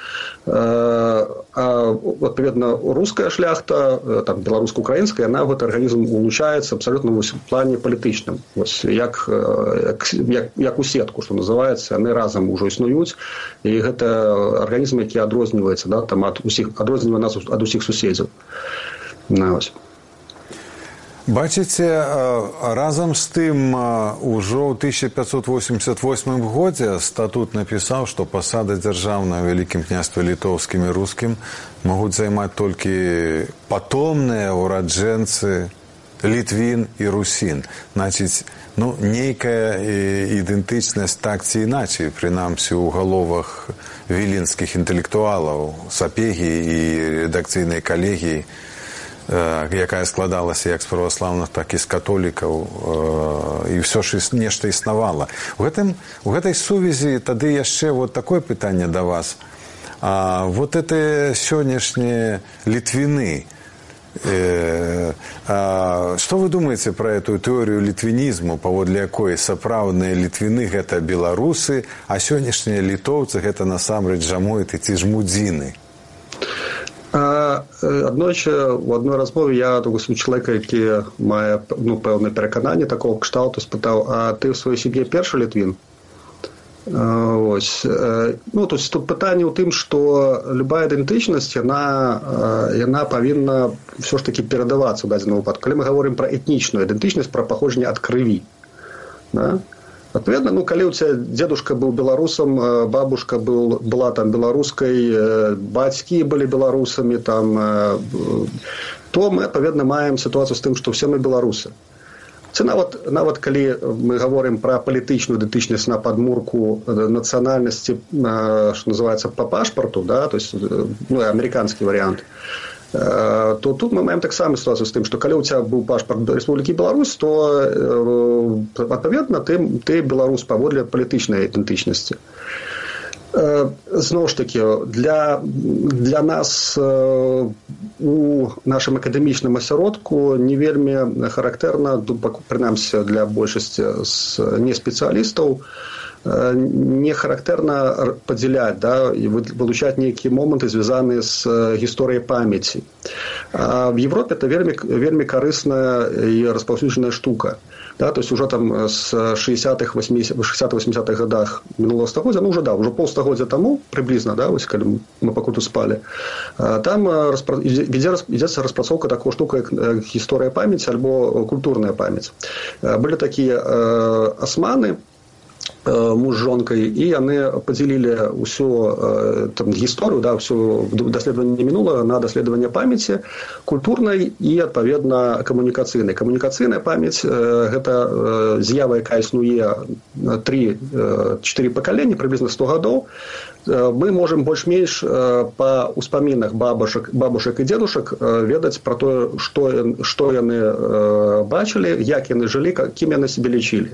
а, адпаведна, руская шляхта, там, беларуска-украінская, яна ў гэты арганізм улучаецца абсалютна ў плане палітычным. Ось, як, як, як, як у сетку, што называецца, яны разам ўжо існуюць, і гэта арганізм, які адрозніваецца, да, там, ад усіх, адрознівае нас ад усіх суседзяў. На, ось. Бачыце, разам з тым, ужо ў тысяча пятьсот восемьдесят восьмым годзе статут напісаў, што пасады дзяржаўныя ў Вялікім княстве літоўскім і рускім могуць займаць толькі патомныя ураджэнцы Літвін і Русін. Значыць, ну, нейкая ідэнтычнасць так ці іначай, прынамсі ў галовах віленскіх інтэлектуалаў, Сапегі і рэдакцыйнай калегіі, якая складалася як з праваслаўных, так і з католікаў, і ўсё ж нешта існавала. У, гэтым, у гэтай сувязі тады яшчэ вот такое пытанне да вас. А вот это сённяшнія літвіны, Э, а, што вы думаеце пра эту тэорыю літвінізму, паводле якой сапраўдныя літвіны – гэта беларусы, а сённяшнія літоўцы – гэта насамрэч жамойты ці жмудзіны? Аднойчы у адной размове я у чалавека, які мае, ну, пэўнае перакананне такого кшталту, спытаў: а ты ў сваёй сям'і першы літвін? Ось. Ну, то есть тут пытанне ў тым, што любая ідэнтычнасць, яна, яна павінна ўсё ж такі перадавацца ў дадзеным выпадку. Калі мы гаворым пра этнічную ідэнтычнасць, пра паходжанне ад крыві. Да? Адпаведна, ну, калі ў цябе дзедушка быў беларусам, бабушка был, была там беларускай, бацькі былі беларусамі, там, то мы, адпаведна, маем сітуацыю з тым, што ўсе мы беларусы. Це нават, нават калі мы гаворым пра палітычную ідэнтычнасць на падмурку нацыянальнасці, што называецца, па пашпарту, да, то есть, ну, амерыканскі варыянт, то тут мы маем таксама сітуацыю з тым, што калі ў цябе быў пашпарт Рэспублікі Беларусь, то, адпаведна, ты, ты беларус паводле палітычнай ідэнтычнасці. Зноў ж такі, для, для нас у нашым акадэмічным асяродку не вельмі характэрна, прынамсі для большасці з неспецыялістаў, не характэрна падзяляць, да, і вылучаць нейкія моманты, звязаныя з гісторыяй памяці. А в Европе это вельмі, вельмі карысная і распаўсюджаная штука. Да, то есть уже там с шестидесятых-восьмидесятых годах минулого стагоддзя, ну уже да, уже полстагоддзя тому приблизно, да, вот, когда мы покуту спали, там распра... ведется распрацоўка такого штука, как история памяти альбо культурная память. Были такие э, османы, муж з жонкай, і яны падзялілі ўсю там гісторыю, да, ўсё даследаванне мінулага на даследаванне памяці культурнай і, адпаведна, камунікацыйнай. Камунікацыйная памяць – гэта з'ява, якая існуе тры-чатыры пакаленні, прыблізна сто гадоў. Мы можам больш-менш па ўспамінах бабушак, бабушак і дзедушак ведаць пра тое, што, што яны бачылі, як яны жылі, кім яны сябе лічылі.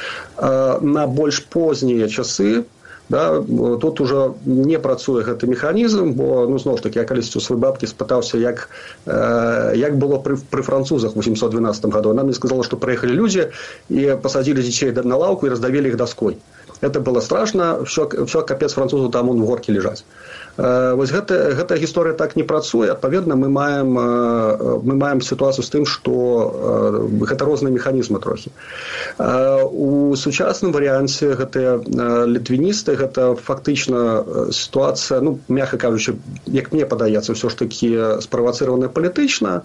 На больш познія часы, да, тут уже не працуе гэты механізм, бо, ну, зноў ж такі, я калісьці у сваёй бабкі спытаўся, як, як было пры, пры французах у восемьсот двенадцатым году. Она мне сказала, што прыехалі людзі і пасадзілі дзяцей на лаўку і раздавілі іх доской. это было страшно, все, все капец французу, там он в горке лежать. Вось гэта, гэта гісторыя так не працуе, адпаведна мы маем, мы маем сітуацыю з тым, што гэта розныя механізмы трохі. У сучасным варыянце гэтыя літвіністы, гэта фактычна сітуацыя, ну, мякка кажучы, як мне падаецца, ўсё ж такі справацыраваная палітычна.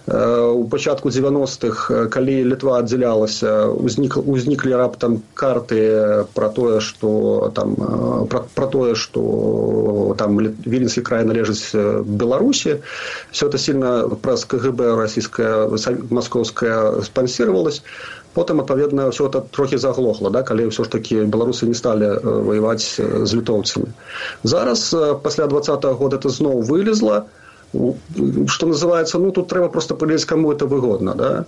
У пачатку дзевяностых, калі Літва аддзялялася, узнік, узніклі раптам карты пра тое, што там, пра, пра тое, што там Віленскі край належыць Беларусі. Все это сильно праз КГБ российская, московская спонсировалось. Потым, адпаведна, все это трохі заглохло, да, калі ўсё ж такі беларусы не сталі воеваць з літоўцамі. Зараз, пасля двадцатого года, это зноў вылезла. Что называется, ну, тут трэба просто паглядзець, каму это выгодна, да.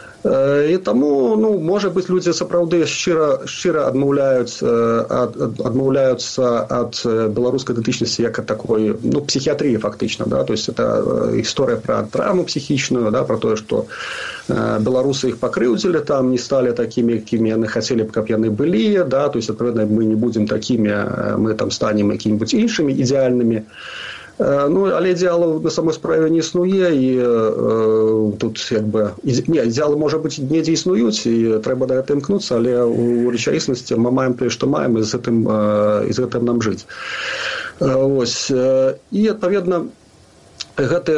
І таму, ну, можа быць, людзі сапраўды шчыра, шчыра адмаўляюць, ад, адмаўляюцца ад беларускай ідэнтычнасці як ад такой, ну, псіхіятрыі фактычна, да, то есть это гісторыя пра травму псіхічную, да, пра тое, што беларусы іх пакрыўдзілі, там не сталі такімі, якімі яны хацелі б, каб яны былі, да, то есть, адпаведна, мы не будзем такімі, мы там станем якімі-небудзь іншымі ідэальнымі. Ну, але ідэалу на самой справе не існуе, і э, тут як бы не, ідэалы, можа быць, недзе існуюць, і трэба да гэта імкнуцца, але ў рэчаіснасці мы маем тое, што маем, і з гэтым, э, і з гэтым нам жыць. Э, ось, э, і адпаведна гэты,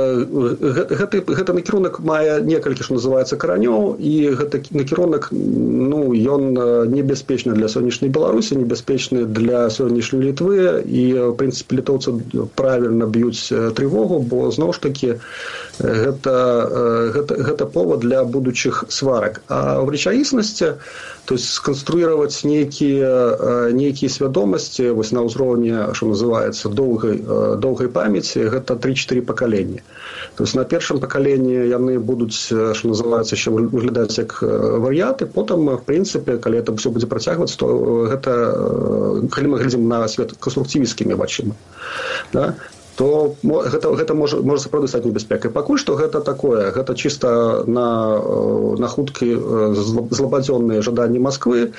гэты, гэты накірунак мае некалькі, што называецца, каранёў, і гэты накірунак, ну, ён небяспечны для сённяшняй Беларусі, небяспечны для сённяшняй Літвы, і, в прынцыпе, літоўцы правільна б'юць трывогу, бо, зноў ж такі, гэта, гэта, гэта повод для будучых сварак. А ў рэчаіснасці, то есть сконструировать нейкія, нейкія свядомасці вось на ўзроўні, што называецца, доўгай, доўгай памяці, гэта тры-чатыры пакалення. То есть на першым пакаленні яны будуць, што называецца, ще выглядаць як варыяты, потым, в прынцыпе, калі это все будзе працягвацца, то гэта, калі мы глядзім на свет канструктывісцкімі вачыма, да, то гэта, гэта можа, можа сапраўды стаць небяспекай. Пакуль што гэта такое, гэта чыста на, на хуткі злабадзённыя жаданні Масквы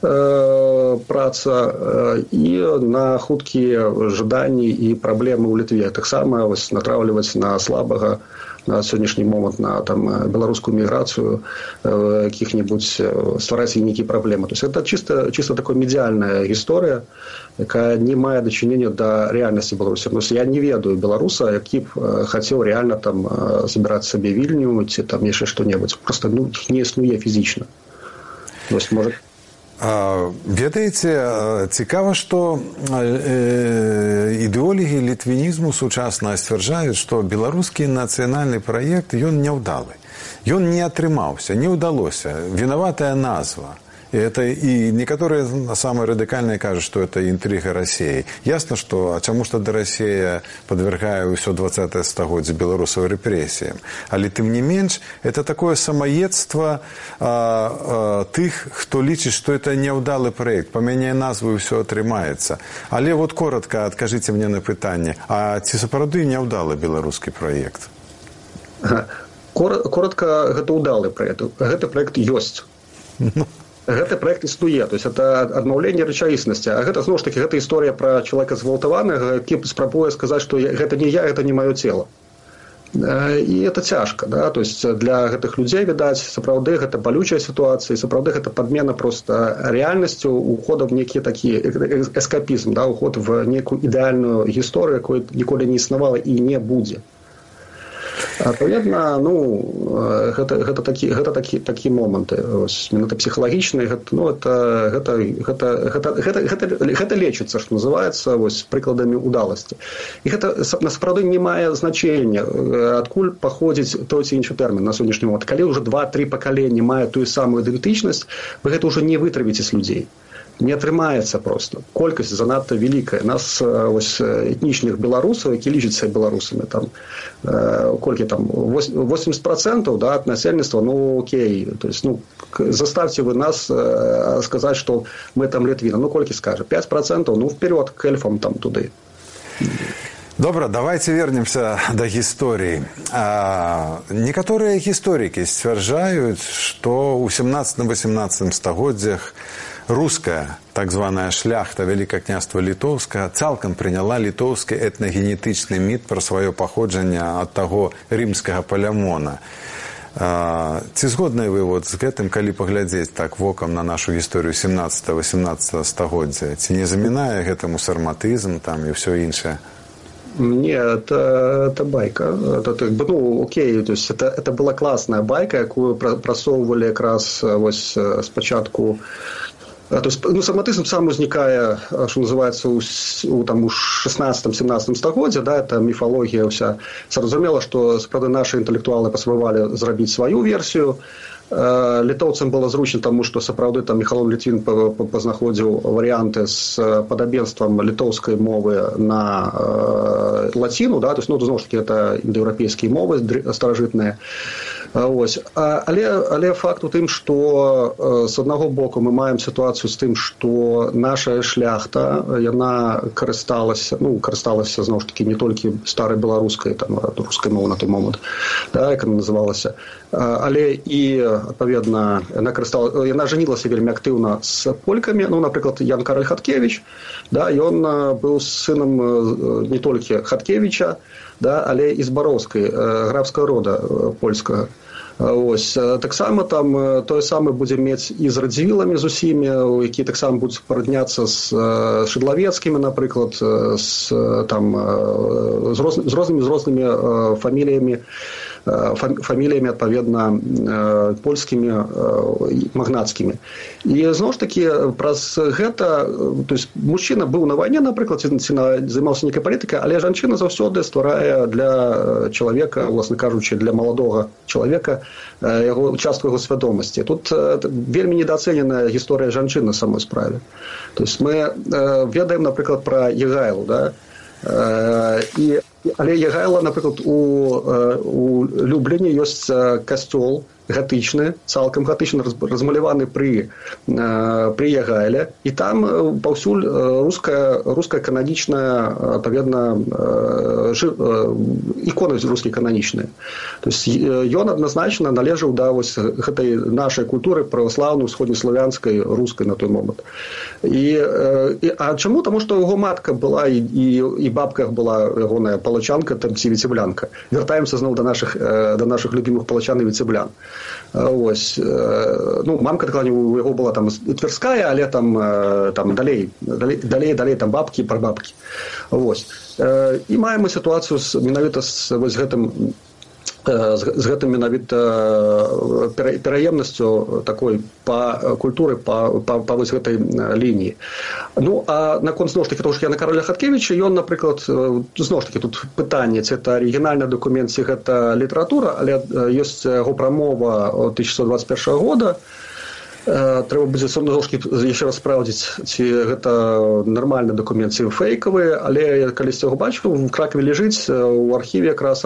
э, праца э, і на хуткія жаданні і праблемы ў Літве. Таксама вось натраўліваць на слабага на сённяшні момант на там беларускую міграцыю, э, якіх-небудзь ствараць нейкія праблемы. То есть это чыста, чыста такая медыяльная гісторыя, якая не мае дачынення да рэальнасці Беларусі. Я не ведаю беларуса, які б хацеў рэальна там забіраць сабе Вільню ці там яшчэ што-небудзь. Просто, ну, іх не існуе фізічна. Вось, можа... Ведаеце, цікава, што ідэолагі літвінізму сучасна сцвярджаюць, што беларускі нацыянальны праект, ён няўдалы. Ён не атрымаўся, не ўдалося. Вінаватая назва. И, это, и некоторые самые радикальные кажут, что это интрига России. Ясно, что, а чему что до России подвергая все двадцатое стагоддзе белорусов репрессиям. Але тем не менш, это такое самоедство а, а, тых, кто лічыць, что это неудалый проект. Поменяя назву, и все отрымается. Але вот коротко откажите мне на пытанне, а ці сапраўды неудалы беларускі проект? Коротко, гэта удалы проект. Гэты проект ёсць. Гэты проект існуе, то есть это адмаўленне рэчаіснасці. А гэта, зноў ж такі, гэта гісторыя пра чалавека згвалтаванага, які спрабуе сказаць, што гэта не я, гэта не маё цела. І это цяжка, да, то есть для гэтых людзей, відаць, сапраўды гэта балючая сітуацыя, сапраўды гэта падмена проста рэальнасцю, уход в нейкі такі эскапізм, да, уход в нейкую ідэальную гісторыю, якой ніколі не існавала і не будзе. Адпаведна, ну, гэта, гэта такі, гэта такі, такі моманты, менавіта псіхалагічныя, гэта, ну, это, гэта, гэта, гэта, гэта, гэта, гэта лечыцца, што называецца, вось, прыкладамі удаласці. І гэта насправді не мае значення, адкуль паходзіць той ці іншы тэрмін на сённяшні момант. Калі ўжо два-тры пакалення мае тую самую ідэнтычнасць, вы гэта ўжо не вытравіце з людзей. Не атрымаецца просто. Колькасць занадта вялікая. Нас ось этнічных беларусаў, які лічацца беларусамі, там колькі там восемьдесят процентов, да, ад насельніцтва, ну окей, то есть, ну, заставьте вы нас сказаць, што мы там літвіны. Ну колькі скажа? пять процентов, ну вперед к эльфам там туды. Добра, давайте вернемся до гісторыі. Некаторыя гісторыкі сцвярджаюць, што ў сямнадцатым-восемнадцатым стагоддзях Руская, так званая шляхта Великакняства Літоўскага, цалкам прыняла літоўскі этнагенетычны міт пра сваё паходжанне ад таго рымскага палямона. Ці згодныя вы вот з гэтым, калі паглядзець так вокам на нашу гісторыю сямнаццатага-васямнаццатага стагоддзя? Ці не замінае гэтаму сарматызм там і ўсё іншае? Нет, это, это байка. Это, ну, окей, то есть это, это была классная байка, якую просовывали как раз вось спочатку. То есть, ну, сарматызм сам узнікае, что называется, у, у, там, у шестнадцатым-семнадцатым стагоддзе, да, это міфологія вся. Зразумела, што, справді, наши інтэлектуалы паспрабавалі зрабіць сваю версію. Літоўцам было зручна, тому што, сапраўды, там Міхалон Літвін пазнаходзіў варыянты з падабенствам літоўскай мовы на э, лаціну, да, то есть, ну, зноў ж таки, это індаеўрапейскія мовы старажытныя. Ось. Але, але факт у тым, што з аднаго боку мы маем сітуацыю з тым, што наша шляхта, яна карысталася, ну, карысталася, зноў ж таки, не толькі старай беларускай, там, рускай мовы на той момант, да, як яна называлася, але і, адпаведна, яна карыстала, яна жанілася вельмі актыўна з полькамі, ну, напрыклад, Ян Кароль Хаткевіч, да, ён быў сынам не толькі Хаткевіча, да, але і з Бароўскай, графскага рода польскага. Ось. Таксама там тое самае будзе мець і з радзівіламі з усімі, якія таксама будуць парадняцца з шыдлавецкімі, напрыклад, з, там, з, роз, з рознымі з рознымі фаміліямі, фаміліямі, адпаведна, польскімі, магнацкімі. І, зноў ж такі, праз гэта, то есть, мужчына быў на вайне, напрыклад, ці займаўся нейкай палітыкай, але жанчына заўсёды стварае для чалавека, власна кажучы, для маладога чалавека, яго, частку яго свядомасці. Тут вельмі недооцененая гісторыя жанчын на самой справе. То есть, мы ведаем, напрыклад, пра Егайлу, да, і але Егайла, напрыклад, у, у Любліні ёсць касцёл гатычны, цалкам гатычны, размаляваны пры, пры Егайле, і там паўсюль руская, руская кананічная, адпаведна, іконы рускія кананічныя. То есть ён адназначна належаў да вось гэтай нашай культуры праваслаўнай, усходнеславянскай, рускай на той момант. І, і, а чаму? Таму што яго матка была і, і, і бабка была ягоная палачанка, там, ці віцеблянка. Вяртаемся зноў да нашых, да нашых любімых палачан і віцеблян. Ось. Ну, мамка такая у яго была там тверская, але там, там далей, далей, далей, далей там бабкі, прабабкі. Ось. І маем мы сітуацыю з, менавіта з вось гэтым з, з гэтым менавіта пераемнасцю такой па культуры, па, па, па вось гэтай лініі. Ну, а наконт, зноў ж такі, того, што Яна Кароля Хаткевіча, ён, напрыклад, зноў ж такі, тут пытанне, ці гэта арыгінальны дакумент, ці гэта літаратура, але ёсць яго прамова тысяча шестьсот двадцать первого года. Трэба будзе яшчэ раз спраўдзіць, ці гэта нармальны дакумент, ці фейкавы, але калісьці яго бачыў, у Кракаве ляжыць у архіве якраз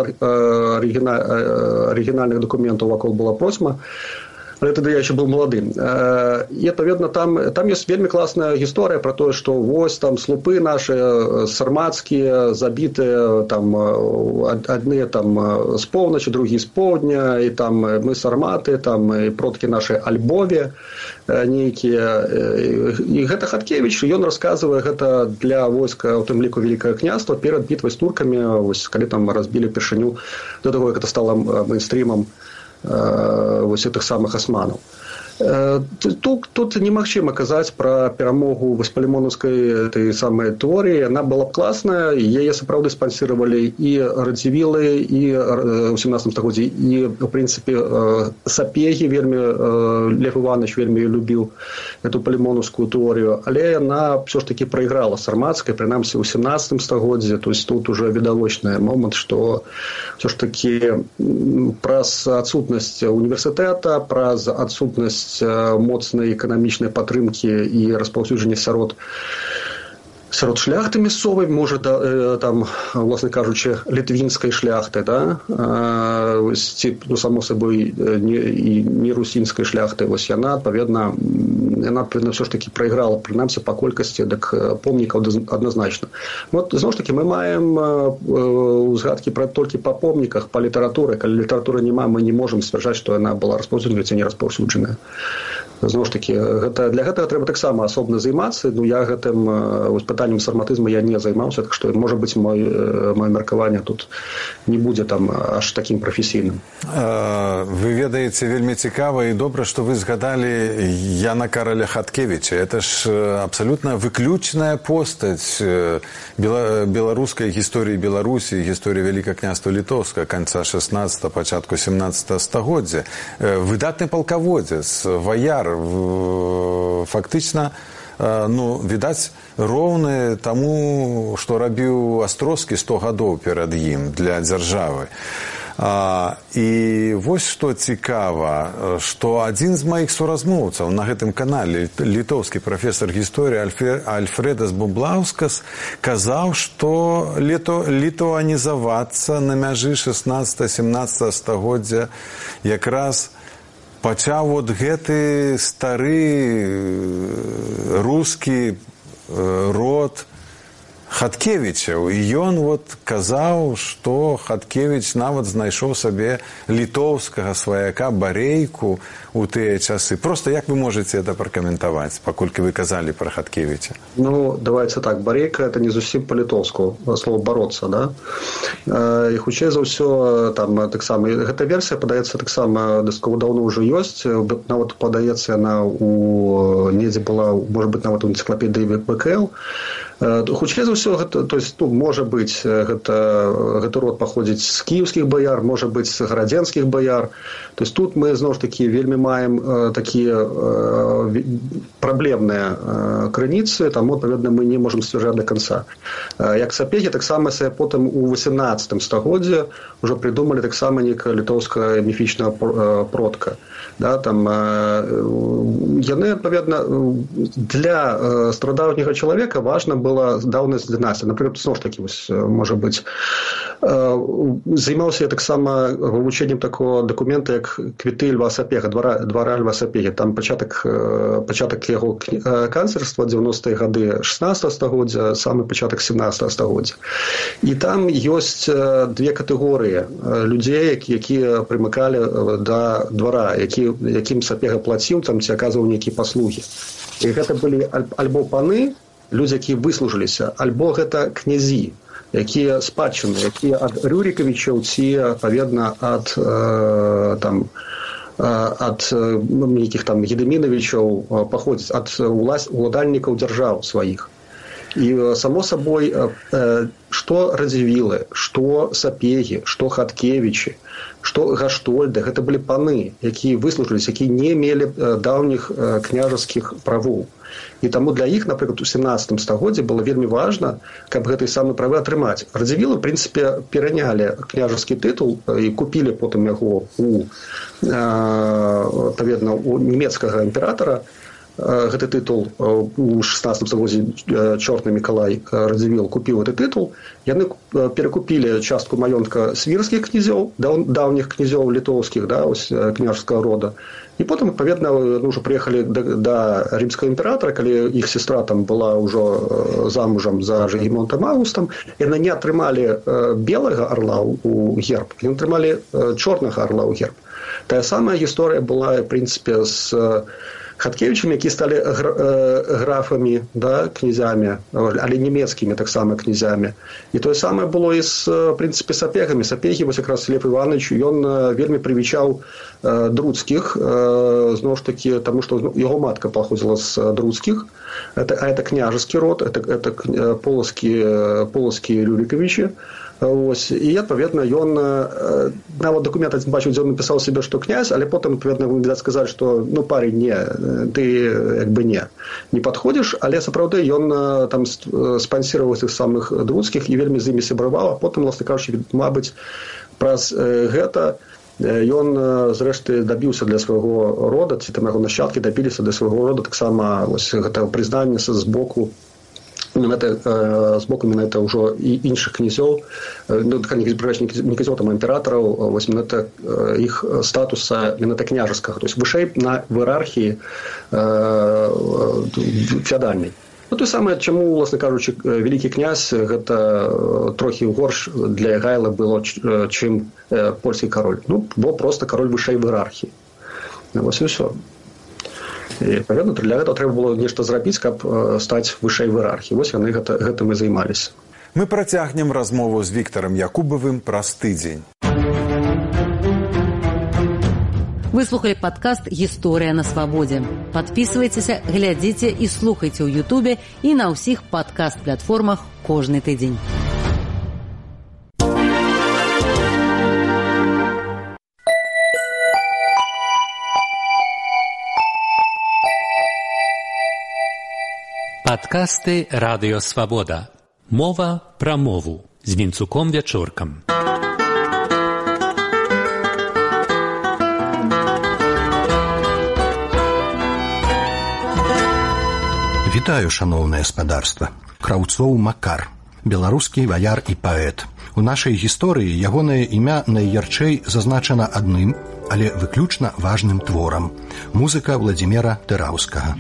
арыгінальных дакументаў вакол была процьма. Але тады я еще быў маладым. І, адпаведна, там, там ёсць вельмі класная гісторыя пра тое, што вось там слупы нашы сармацкія, забітыя, там, адныя там з поўначы, другія з поўдня, і там мы сарматы, там, і продкі нашы альбове нейкія. І гэта Хаткевіч, ён расказвае гэта для войска, у тым ліку Великага княства, перад бітвай з туркамі, вось, калі там разбілі першыню, до того, як гэта стала мейнстрімам вось гэтых самых асманаў. Тут, тут немагчыма казаць пра перамогу васпалімонаўскай той самай тэорыі. Яна была б класная, яе сапраўды спансіравалі і радзівілы, і ў сямнадцатым стагоддзі, і, у прынцыпе, Сапегі вельмі, Лев Іванович вельмі любіў эту палімонаўскую тэорыю, але яна ўсё ж такі прайграла сармацкай, прынамсі ў сямнадцатым стагоддзі. То есть тут уже відавочны момант, што ўсё ж такі праз адсутнасць універсітэта, праз адсутнасць моцнай эканамічнай падтрымкі і распаўсюджання сярод сярод шляхты мясцовай, можа, да, там, власна кажучы, літвінскай шляхты, да, ці, ну, само сабой, не, і не русінскай шляхты, вось яна, адпаведна, яна, адпаведна, ўсё ж такі прайграла, прынамсі, па колькасці, дык помнікаў адназначна. Вот, зноў ж такі, мы маем узгадкі пра толькі па помніках, па літаратуры. Калі літаратуры няма, мы не можам сцвярджаць, што яна была распаўсюджаная ці не распаўсюджаная. Зноў ж такі, гэта, для гэтага трэба таксама асобна займацца. Ну, я гэтым вось, пытаннем сарматызму я не займаўся, так што, можа быць, мой, маё меркаванне тут не будзе там аж такім прафесійным. Вы ведаеце, вельмі цікава і добра, што вы згадалі Яна Караля Хаткевіча. Это ж абсалютна выключная постаць беларускай гісторыі Беларусі, гісторыі Вялікага княства Літоўскага канца шаснаццатага, пачатку сямнаццатага стагоддзя. Выдатны палкаводзец, ваяр, фактычна, ну, відаць, роўны таму, што рабіў Астроскі сто гадоў перад ім для дзяржавы. А, і вось што цікава, што адзін з маіх суразмоўцаў на гэтым канале, літоўскі прафесар гісторыі Альфредас Бумблаускас, казаў, што літо, літуанізавацца на мяжы шаснаццатага-сямнаццатага стагоддзя якраз пачаў вот гэты стары рускі род Хаткевічаў. І ён вот казаў, што Хаткевіч нават знайшоў сабе літоўскага сваяка Барейку у тыя часы. Просто як вы можете это пракаментаваць, паколькі вы казалі пра Хаткевіча? Ну, давайте так, Барейка – это не зусім па-літоўску, слово «бороться», да? І хутчэй за ўсё, там, таксама, гэта версія, падаецца, таксама, дастаткова даўно ўжо ёсць, нават падаецца яна у, недзе была, можа быць, нават у энцыклапедыі вэ ка эл. Хутчэй за ўсё, гэта, то есть, ну, можа быць, гэта, гэты род паходзіць з кіеўскіх баяр, можа быць, з гарадзенскіх баяр. То есть, тут мы, зноў ж такі, вельмі маем э, такія э, праблемныя э, крыніцы, таму, адпаведна, мы не можам сцвярджаць да канца. Э, як сапегі, таксама се потым у васямнаццатым стагоддзе ўжо прыдумалі таксама некая літоўская міфічная продка. Да, там, э, яны, адпаведна, для э, старадаўняга чалавека важна была даўнасць дынастыі. Напрыклад, зноў ж такі, вось, можа быць, э, займаўся я таксама вывучэннем такого дакумента, як квіты Льва Сапега, двара, двара Льва Сапеги. Там пачатак, э, пачатак яго канцлерства, дзевяностыя гады шаснаццатага стагоддзя, самы пачатак сямнаццатага стагоддзя. І там ёсць две катэгорыі людзей, якія прымыкалі да двара, які, якім Сапега плаціў, там, ці аказваў нейкія паслугі. І гэта былі альбо паны, людзі, якія выслужыліся, альбо гэта князі, якія спадчыны, якія ад Рюрікавічаў ці, адпаведна, ад э, там, ад ну, нейкіх там Гедымінавічаў паходзяць, ад уладальнікаў дзяржаў сваіх. І, само сабой, што Радзівілы, што Сапегі, што Хаткевічы, што Гаштольды, гэта былі паны, якія выслужыліся, якія не мелі даўніх княжацкіх правоў. І таму для іх, напрыклад, у сямнаццатым стагоддзі было вельмі важна, каб гэтай самай правы атрымаць. Радзівілы, ў прынцыпе, перанялі княжацкі тытул і купілі потым яго у, адпаведна, у нямецкага імператара. Гэты тытул у шаснаццатым стагоддзі Чорны Мікалай Радзівіл купіў гэты тытул. Яны перакупілі частку маёнтка свірскіх князёў, даўніх князёў літоўскіх, да, ось, княжскага рода. І потым, адпаведна, ну, ўжо прыехалі да, да рымскага імператара, калі іх сестра там была ўжо замужам за Жыгімонтам Аўгустам, яны не атрымалі белага арла ў герб, яны атрымалі чорнага арла ў герб. Тая самая гісторыя была, в прынцыпе, з Хаткевічамі, які сталі графамі, да, князямі, але нямецкімі таксама князямі. І тое самае было і з, в прынцыпе, Сапегамі. Сапегі, вось якраз Лев Іванович, ён вельмі прывічаў друцкіх, зноў ж такі, таму што яго матка паходзіла з друцкіх, это, а это княжаскі род, это, это полацкія, полацкія Рюрікавічы. Ось, і, адпаведна, ён нават дакумент адзін бачыў, дзе ён напісаў себе, што князь, але потым, адпаведна, відаць, сказалі, што, ну, парень, не, ты, як бы, не, не падходзіш, але, сапраўды, ён там спансіраваў тых самых друцкіх і вельмі з імі сябраваў, а потым, власна кажучы, мабыць, праз гэта ён, зрэшты, дабіўся для свайго рода, ці там яго нашчадкі дабіліся для свайго рода, таксама, ось, гэта прызнанне з боку Менавіта з боку менавіта ўжо і іншых князёў, ну, не князёў, там, імператараў, вось менавіта іх статуса менавіта княжаскага, то есть вышэй на іерархіі феадальнай. Ну, то самае, чаму, власна кажучы, вялікі князь гэта трохі горш для Ягайла было, чым польскі кароль. Ну, бо проста кароль вышэй в іерархіі. Вось і ўсё. І, адпаведна, для гэтага трэба было нешта зрабіць, каб стаць вышэй в іерархіі. Вось яны гэта, гэтым і займаліся. Мы працягнем размову з Віктарам Якубавым праз тыдзень. Вы слухали падкаст «Гісторыя на свабодзе». Падпісвайцеся, глядзіце і слухайце ў Ютубе і на ўсіх падкаст-платформах кожны тыдзень. Падкасты «Радыё Свабода». Мова пра мову з Вінцуком Вячоркам. Вітаю, шаноўнае спадарства. Краўцоў Макар, беларускі ваяр і паэт. У нашай гісторыі ягонае імя найярчэй зазначана адным, але выключна важным творам. Музыка Владзіміра Тэраўскага.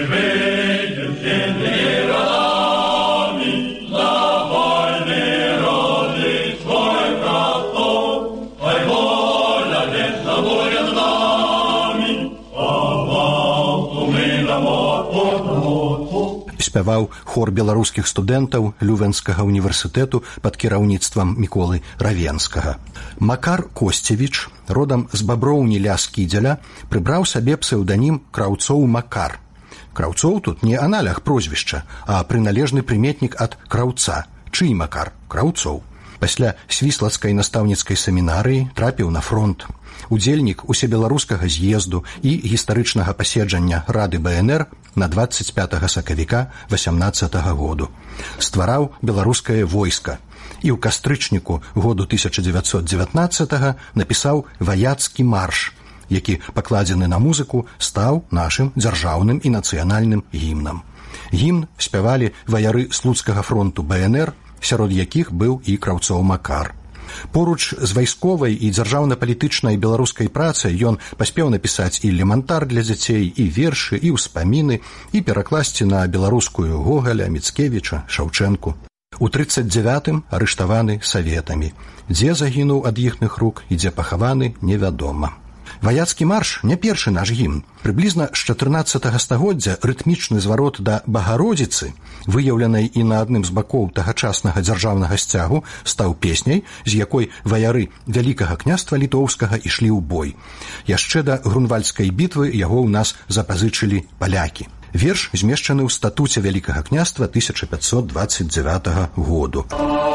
Спяваў хор беларускіх студэнтаў Лювенскага універсітэту пад кіраўніцтвам Міколы Равенскага. Макар Косцевіч, родам з Баброўні ля Скідзеля, прыбраў сабе псеўданім Краўцоў Макар. Краўцоў тут не аналях прозвішча, а прыналежны прыметнік ад краўца. Чый Макар? Краўцоў. Пасля свіслацкай настаўніцкай семінарыі трапіў на фронт. Удзельнік усебеларускага з'езду і гістарычнага паседжання Рады БНР на дваццаць пятага сакавіка васямнаццатага году. Ствараў беларускае войска і ў кастрычніку году тысяча дзевяцьсот дзевятнаццатага напісаў «Ваяцкі марш», які, пакладзены на музыку, стаў нашым дзяржаўным і нацыянальным гімнам. Гімн спявалі ваяры слуцкага фронту БНР, сярод якіх быў і Краўцоў Макар. Поруч з вайсковай і дзяржаўна-палітычнай беларускай працай ён паспеў напісаць і лемантар для дзяцей, і вершы, і ўспаміны, і перакласці на беларускую Гогаля, Міцкевіча, Шаўчэнку. У трыццаць дзявятым арыштаваны саветамі. Дзе загінуў ад іхных рук і дзе пахаваны, невядома. Ваяцкі марш не першы наш гімн. Прыблізна з чатырнаццатага стагоддзя рытмічны зварот да Багародзіцы, выяўленай і на адным з бакоў тагачаснага дзяржаўнага сцягу, стаў песняй, з якой ваяры Вялікага княства літоўскага ішлі ў бой. Яшчэ да Грунвальдскай бітвы яго ў нас запазычылі палякі. Верш змешчаны ў статуце Вялікага княства тысяча пятьсот двадцать девятага году.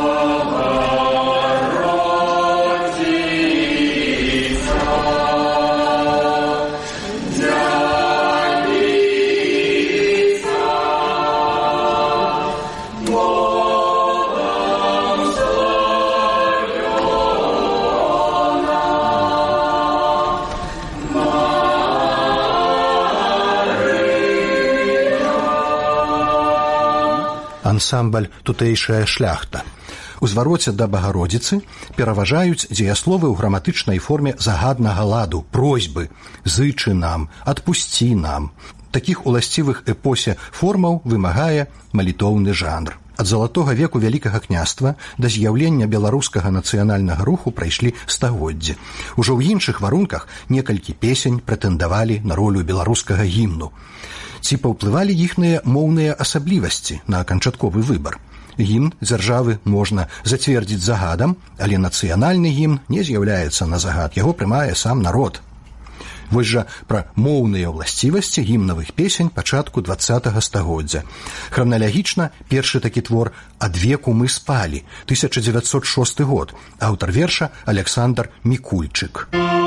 Ансамбль «Тутэйшая шляхта». У звароце да Багародзіцы пераважаюць дзеясловы ў граматычнай форме загаднага ладу, просьбы, зычы нам, адпусці нам. Такіх уласцівых эпосе формаў вымагае малітоўны жанр. Ад залатога веку Вялікага княства да з'яўлення беларускага нацыянальнага руху прайшлі стагоддзі. Ужо ў іншых варунках некалькі песень прэтэндавалі на ролю беларускага гімну. Ці паўплывалі іхныя моўныя асаблівасці на канчатковы выбар. Гімн дзяржавы можна зацвердзіць загадам, але нацыянальны гімн не з'яўляецца на загад, яго прымае сам народ. Вось жа пра моўныя ўласцівасці гімнавых песень пачатку дваццатага стагоддзя. Храналагічна першы такі твор «Ад веку мы спалі», тысяча дзевяцьсот шосты год, аўтар верша Аляксандр Мікульчык.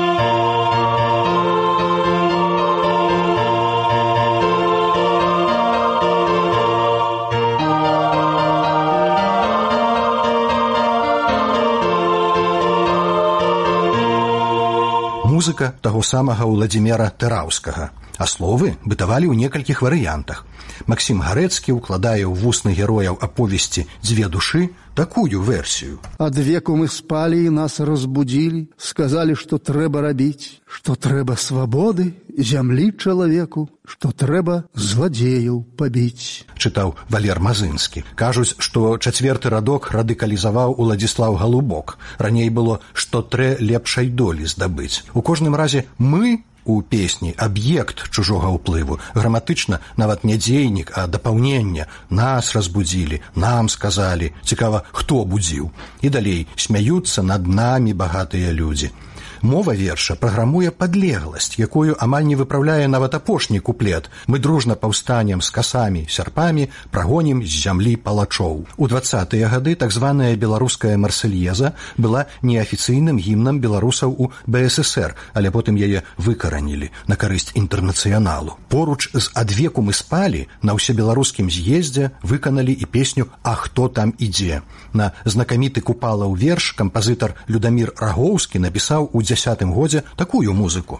Музыка таго самага Владзіміра Тэраўскага, а словы бытавалі ў некалькіх варыянтах. Максім Гарэцкі ўкладае ў вусны герояў аповесці «Дзве душы» такую версію. Ад веку мы спалі і нас разбудзілі, сказалі, што трэба рабіць, што трэба свабоды, зямлі чалавеку, што трэба зладзеяў пабіць. Чытаў Валер Мазынскі. Кажуць, што чацверты радок радыкалізаваў Уладзіслаў Галубок. Раней было, што трэ лепшай долі здабыць. У кожным разе «мы» у песні аб'ект чужога ўплыву, граматычна нават не дзейнік, а дапаўненне. Нас разбудзілі, нам сказалі. Цікава, хто будзіў? І далей смяюцца над намі багатыя людзі. Мова верша праграмуе падлегласць, якую амаль не выпраўляе нават апошні куплет. Мы дружна паўстанем з касамі, сярпамі, прагонім з зямлі палачоў. У дваццатыя гады так званая беларуская марсельеза была неафіцыйным гімнам беларусаў у бэ эс эс эр, але потым яе выкаранілі на карысць інтэрнацыяналу. Поруч з «Адвеку мы спалі» на ўсебеларускім з'ездзе выканалі і песню «А хто там ідзе». На знакаміты купалаў верш кампазітар Людамір Рагоўскі напісаў у дзясятым годзе такую музыку.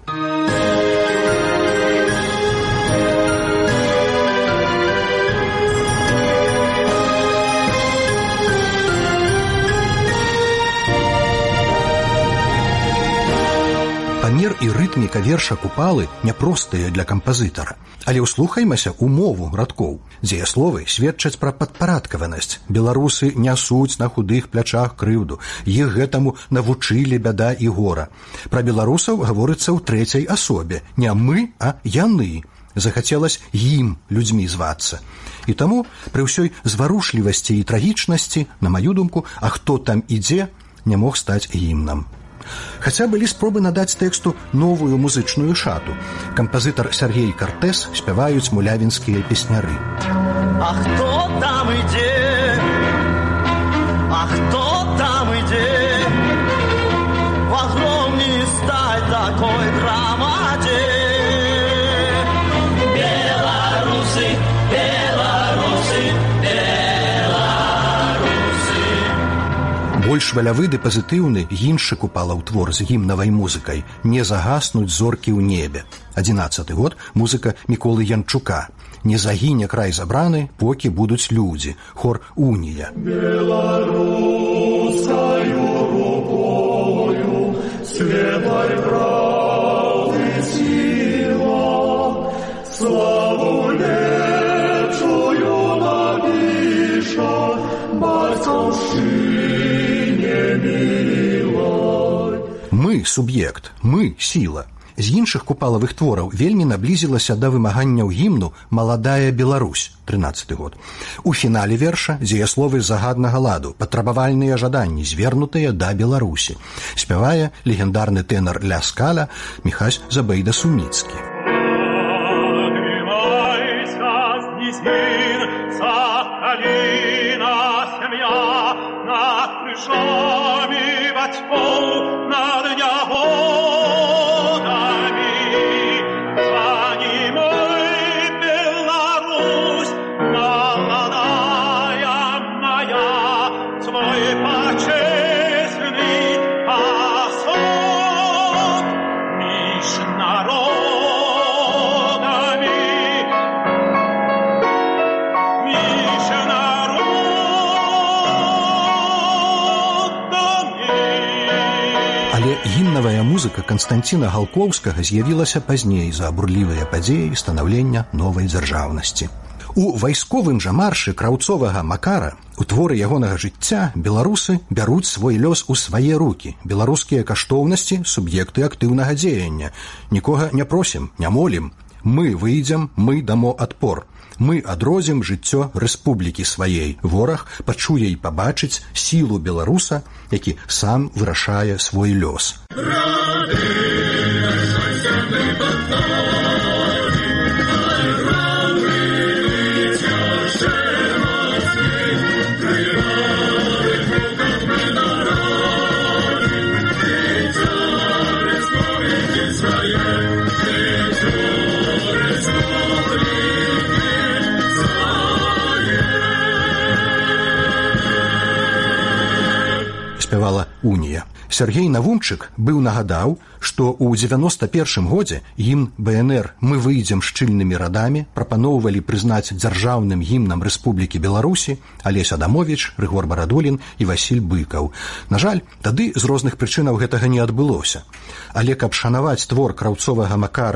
Памер і рытміка верша купалы няпростыя для кампазітара. Але ўслухаймася ў мову радкоў. Дзеясловы сведчаць пра падпарадкаванасць. Беларусы нясуць на худых плячах крыўду. Іх гэтаму навучылі бяда і гора. Пра беларусаў гаворыцца ў трэцяй асобе. Не мы, а яны. Захацелась ім людзьмі звацца. І таму пры ўсёй зварушлівасці і трагічнасці, на маю думку, «А хто там ідзе» не мог стаць гімнам. Хаця былі спробы надаць тэксту новую музычную шату. Кампазітар Сергей Картэс спяваюць мулявінскія песняры. А хто там ідзе? А хто там ідзе? В огромній сталь такой громаде. Беларусы, беларусы, Больш валявы ды пазітыўны іншы купалаў твор з гімнавай музыкай «Не загаснуць зоркі ў небе». адзінаццаты год, музыка Міколы Янчука. «Не загіне край забраны, покі будуць людзі». Хор «Унія». Беларускаю рукою светлой правды сила, славу лепшую напіша бацькаўшчына. Мы – суб'ект, мы – сіла. З іншых купалавых твораў вельмі наблізілася да вымаганняў гімну «Маладая Беларусь» трынаццаты год. У фінале верша дзеясловы загаднага ладу, патрабавальныя жаданні, звернутыя да Беларусі. Спявае легендарны тэнар Ля Скаля Міхась Забайда-Суміцкі. Крыжами батьков над нягодами, за немой Беларусь, молодая моя, свой почестный особ меж народами, меж народами. Але гімнавая музыка Канстанціна Галкоўскага з'явілася пазней за бурлівыя падзеі станаўлення новай дзяржаўнасці. У вайсковым жа маршы краўцовага Макара у творы ягонага жыцця беларусы бяруць свой лёс у свае рукі. Беларускія каштоўнасці – суб'екты актыўнага дзеяння. Нікога не просім, не молім. Мы выйдзем, мы дамо адпор. Мы адрозім жыццё рэспублікі сваей. Вораг пачуе і пабачыць сілу беларуса, які сам вырашае свой лёс. Спявала «Унія». Сергей Навумчык быў нагадаў, што ў дзевяноста першым годзе гімн бэ эн эр «Мы выйдзем шчыльнымі радамі» прапаноўвалі прызнаць дзяржаўным гімнам Рэспублікі Беларусі Алесь Адамовіч, Рыгор Барадулін і Васіль Быкаў. На жаль, тады з розных прычынаў гэтага не адбылося. Але каб шанаваць твор краўцовага Макара